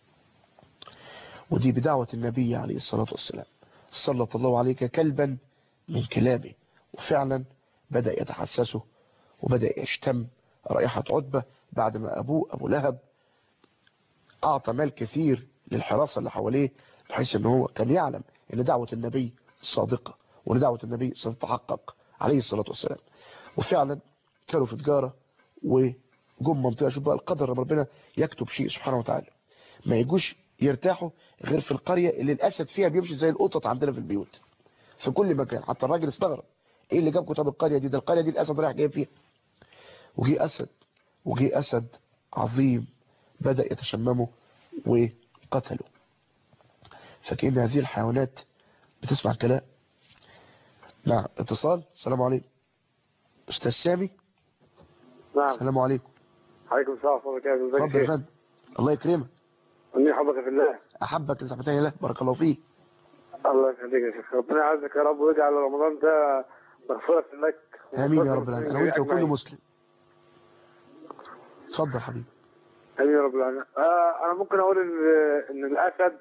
ودي بدعوة النبي عليه الصلاة والسلام، سلط الله عليك كلبا من كلابه. وفعلا بدأ يتحسسه وبدأ يشتم رائحة عتبة بعد ما أبوه أبو لهب أعطى مال كثير للحراسة اللي حواليه، بحيث أنه هو كان يعلم أن دعوة النبي صادقة، وأن دعوة النبي ستتحقق عليه الصلاة والسلام. وفعلا كانوا في تجارة وجم منطقة، شوف بقى القدر ربنا يكتب شيء سبحانه وتعالى، ما يجوش يرتاحوا غير في القرية اللي الأسد فيها بيمشي زي القطط عندنا في البيوت في كل مكان. حتى الراجل استغرب، ايه اللي جابكم طب القرية دي؟ ده القرية دي الأسد رايح جاي فيها. وجي أسد وجي أسد عظيم بدأ يتشممه وقتله. فكأن هذه الحيوانات بتسمع كلام. نعم اتصال. السلام عليكم أستاذ سامي. نعم. السلام عليكم. عليكم السلام ورحمة الله وبركاته. اتفضل يا فندم. الله يكرمك. اني احبك في الله. أحبك لتحبتني له. بارك الله فيك. الله يخليك يا شيخ. ربنا يعزك يا رب، ويجعل رمضان ده مغفرة لك. آمين يا رب العالمين. أنا وأنت وكل مسلم. اتفضل حبيبي. امين يا رب العالمين. آه انا ممكن اقول ان ان الاسد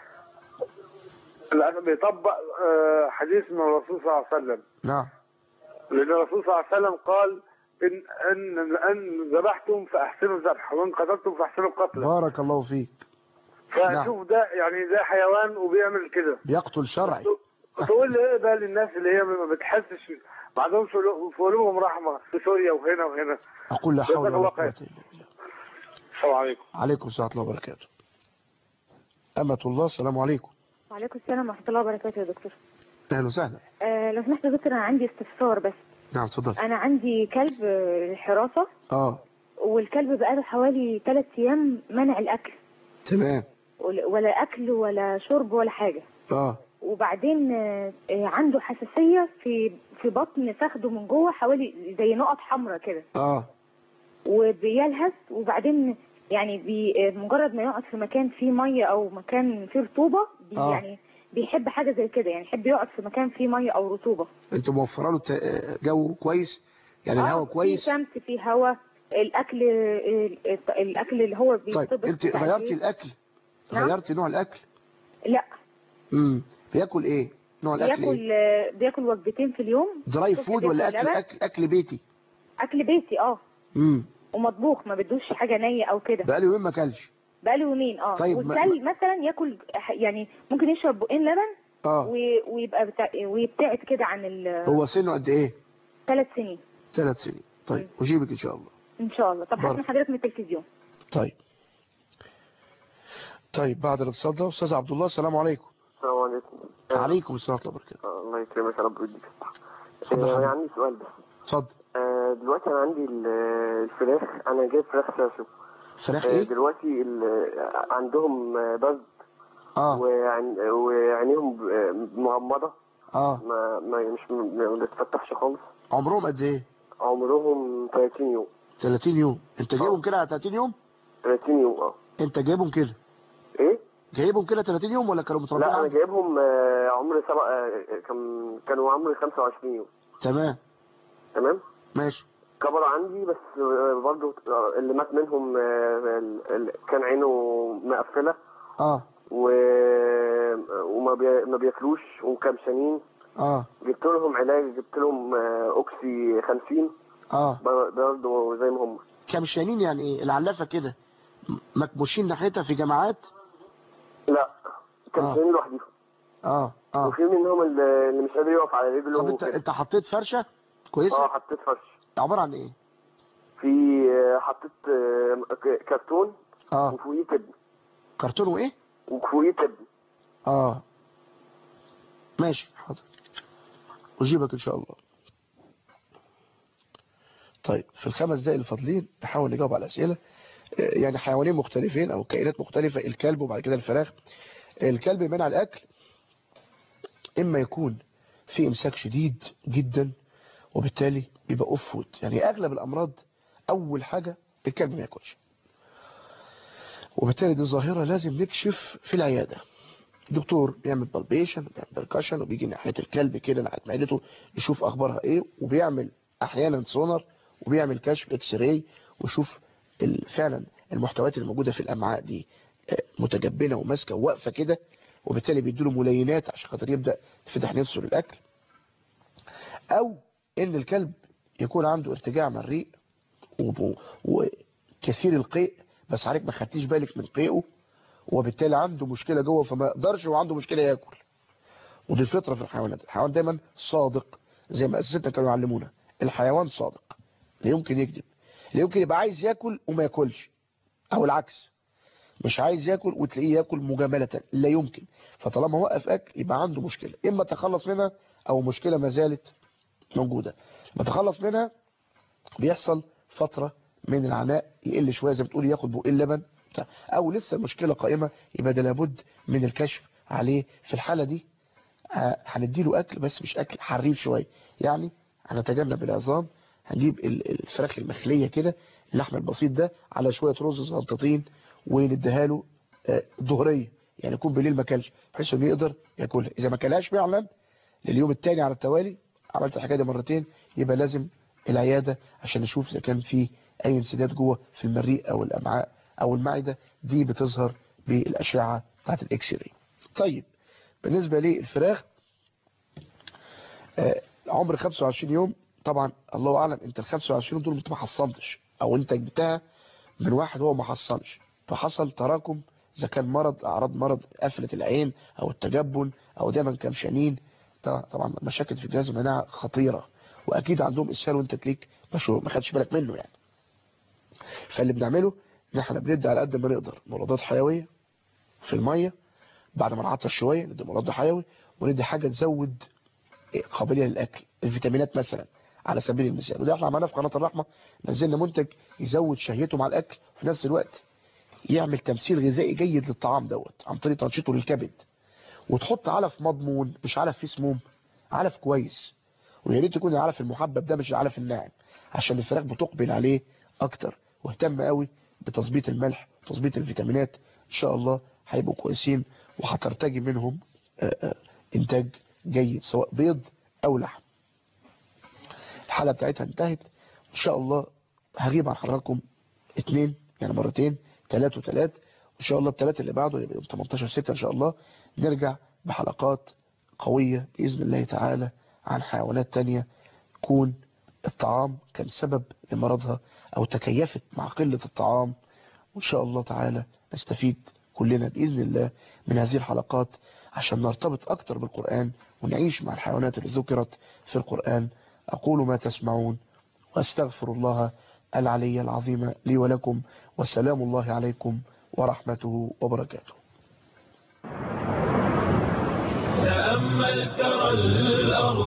الاسد بيطبق آه حديث من الرسول صلى الله عليه وسلم. نعم. لان الرسول صلى الله عليه وسلم قال ان ان ان ذبحتم فاحسنوا الذبح، وان قتلتم فاحسنوا القتل. بارك الله فيك. فشوف ده يعني ده حيوان وبيعمل كده، بيقتل شرعي. تقول لي ايه بقى للناس اللي هي ما بتحسش، ما عندهمش في قلوبهم رحمه في سوريا وهنا وهنا. اقول لا حول ولا قوه الا بالله. السلام عليكم. عليكم السلام ورحمه الله وبركاته. أمة الله. السلام عليكم. وعليكم السلام ورحمة الله وبركاته يا دكتور. اهلا وسهلا. آه لو سمحت يا دكتور، انا عندي استفسار بس. نعم اتفضل. انا عندي كلب آه، حراسه، اه والكلب بقاله حوالي ثلاث ايام منع الاكل، تمام. ولا ولا اكل ولا شرب ولا حاجه. اه وبعدين آه، آه، عنده حساسيه في في بطن فخده من جوه، حوالي زي نقط حمراء كده، اه وبيلهث. وبعدين يعني بي آه، مجرد ما يقعد في مكان فيه ميه او مكان فيه رطوبه بي آه. يعني بيحب حاجه زي كده، يعني يحب يقعد في مكان فيه ميه او رطوبه. انتوا موفره له ت- جو كويس يعني، الهواء اه في كويس. شمس، في هواء، الاكل ال- الاكل اللي هو طيب بيطبخ انت بتاع غيرتي البيت. الاكل؟ نعم؟ غيرتي نوع الاكل؟ لا، امم بياكل ايه؟ نوع الاكل ايه؟ بياكل آه، بياكل وجبتين في اليوم. دراي الصبح فود ولا بياكل اكل لبن. اكل اكل بيتي؟ اكل بيتي اه، امم ومطبوخ، ما بدوش حاجه نيه او كده. بقاله يومين ما اكلش. بقاله يومين اه. طيب ما- ما- وكل مثلا ياكل ح- يعني ممكن يشرب بقين لبن اه و- ويبقى بتاع ويبتعد كده عن ال هو سنه قد ايه؟ ثلاث سنين ثلاث سنين. طيب اجيبك ان شاء الله. ان شاء الله. طب بارك. هسمع حضرتك من التلفزيون. طيب طيب بعد الاتصال ده استاذ عبد الله، السلام عليكم. السلام عليكم. عليكم السلام ورحمه الله وبركاته. آه، الله يكرمك يا رب ويديك. اتفضل آه، حبيبي. انا عندي سؤال بس. اتفضل. آه، دلوقتي انا عندي ال- الفراخ، انا جايب فراخ ساسو. فراخ آه، ايه؟ دلوقتي ال- عندهم آه، بز اه وعن- وعينيهم آه، مغمضه، اه ما ما مش ما بتفتحش خالص. عمرهم قد ايه؟ عمرهم ثلاثين يوم. ثلاثين يوم. انت جايبهم آه. كده على ثلاثين يوم؟ ثلاثين يوم اه. انت جايبهم كده ايه؟ جايبهم كده ثلاثين يوم ولا كانوا متربيين لا انا عندك؟ جايبهم آه، عمر سبع آه، كان كانوا عمر خمسة وعشرين يوم. تمام تمام. ماشي. كبر عندي بس آه، برضو آه، اللي مات منهم آه، ال- ال- كان عينه مقفله اه و... وما بي... ما بياكلوش ومكمشانين. اه جبت لهم علاج، جبت لهم آه، اوكسي خمسين اه برضه زي ما هم. كمشانين يعني ايه؟ العلافه كده م- مكبوشين ناحيتها في جماعات؟ لا كمشانين لوحدهم. اه اه وفي منهم اللي اللي مش قادر يقف على رجله. طب انت وكده. انت حطيت فرشه كويسه؟ اه حطيت فرش. عباره عن ايه؟ في آه، حطيت آه، ك- كرتون اه وفوقيه تبن. كرتون وايه؟ وفوقيه تبن. اه ماشي حاضر اجيبك ان شاء الله. طيب في الخمس دقايق الفاضلين نحاول نجاوب على الاسئله. آه، يعني حيوانين مختلفين او كائنات مختلفه، الكلب وبعد كده الفراخ. الكلب منع الاكل اما يكون في امساك شديد جدا وبالتالي يبقى اوف فود، يعني اغلب الامراض اول حاجه الكلب ما ياكلش، وبالتالي دي ظاهره لازم نكشف في العياده. الدكتور بيعمل بالبيشن بيعمل بركشن وبيجي ناحيه الكلب كده ناحيه معدته يشوف اخبارها ايه، وبيعمل احيانا سونار وبيعمل كشف اكس راي ويشوف ال- فعلا المحتويات الموجوده في الامعاء دي آه، متجبنه وماسكه وواقفه كده، وبالتالي بيديله ملينات عشان خاطر يبدا يفتح نفسه للاكل. او ان الكلب يكون عنده ارتجاع مريء وب- وكثير القيء، بس عليك ما خدتيش بالك من قيئه، وبالتالي عنده مشكلة جوه فما يقدرش وعنده مشكلة ياكل. ودي الفطرة في الحيوانات. الحيوان دايما صادق زي ما اساتذتنا كانوا يعلمونا، الحيوان صادق لا يمكن يكذب، لا يمكن يبقى عايز ياكل وما ياكلش، او العكس مش عايز ياكل وتلاقيه ياكل مجاملة، لا يمكن. فطالما وقف اكل يبقى عنده مشكلة، اما تخلص منها او مشكلة ما زالت موجودة. لما تخلص منها بيحصل فترة من العناء، يقل شوية زي ما بتقول ياخد بقين لبن، او لسه المشكلة قائمة، يبقى ده لابد من الكشف عليه. في الحالة دي آه، هنديله اكل بس مش اكل حريف شوية، يعني هنتجنب العظام، هنجيب ال- الفراخ المخلية كده، اللحم البسيط ده على شوية رز زنطتين ونديها له آه، ظهرية، يعني يكون بالليل ما كلش بحيث انه يقدر ياكلها. اذا ما كلهاش فعلا لليوم الثاني على التوالي، عملت الحكايه دي مرتين، يبقى لازم العياده عشان نشوف اذا كان في اي انسداد جوه في المريء او الامعاء او المعده، دي بتظهر بالاشعه بتاعت الاكس راي. طيب بالنسبه للفراخ آه، عمر خمسة وعشرين يوم، طبعا الله اعلم انت ال خمسة وعشرين يوم دول انت ما حصنتش، او انت جبتها من واحد هو ما حصنش، فحصل تراكم، اذا كان مرض اعراض مرض قفله العين او التجبن او دايما كمشانين، طبعا مشاكل في جهاز المناعه خطيره، واكيد عندهم اسهال وانت تليك مش ما خدش بالك منه يعني. فاللي بنعمله ان احنا بندي على قد ما نقدر مضادات حيويه في الميه، بعد ما نعطش شويه ندي مضاد حيوي، وندي حاجه تزود قابلية للأكل، الفيتامينات مثلا على سبيل المثال. وده احنا عملنا في قناة الرحمة، نزلنا منتج يزود شهيته مع الأكل في نفس الوقت يعمل تمثيل غذائي جيد للطعام دوت عن طريق تنشيطه للكبد. وتحط علف مضمون، مش علف فيه سموم، علف كويس، ويا ريت يكون العلف المحبب ده مش العلف الناعم عشان الفراخ بتقبل عليه اكتر. واهتم قوي بتظبيط الملح وتظبيط الفيتامينات، ان شاء الله هيبقوا كويسين وهترتجي منهم انتاج جيد سواء بيض او لحم. الحلقه بتاعتها انتهت ان شاء الله. هغيب عن حضراتكم اتنين يعني مرتين، تلات وتلات، ان شاء الله التلات اللي بعده يبقى يوم تمنتاشر ستة ان شاء الله نرجع بحلقات قوية بإذن الله تعالى عن حيوانات تانية يكون الطعام كان سبب لمرضها أو تكيفت مع قلة الطعام. وإن شاء الله تعالى نستفيد كلنا بإذن الله من هذه الحلقات عشان نرتبط أكتر بالقرآن ونعيش مع الحيوانات اللي ذكرت في القرآن. أقول ما تسمعون وأستغفر الله العلي العظيم لي ولكم، وسلام الله عليكم ورحمته وبركاته. تأمل ترى الأرض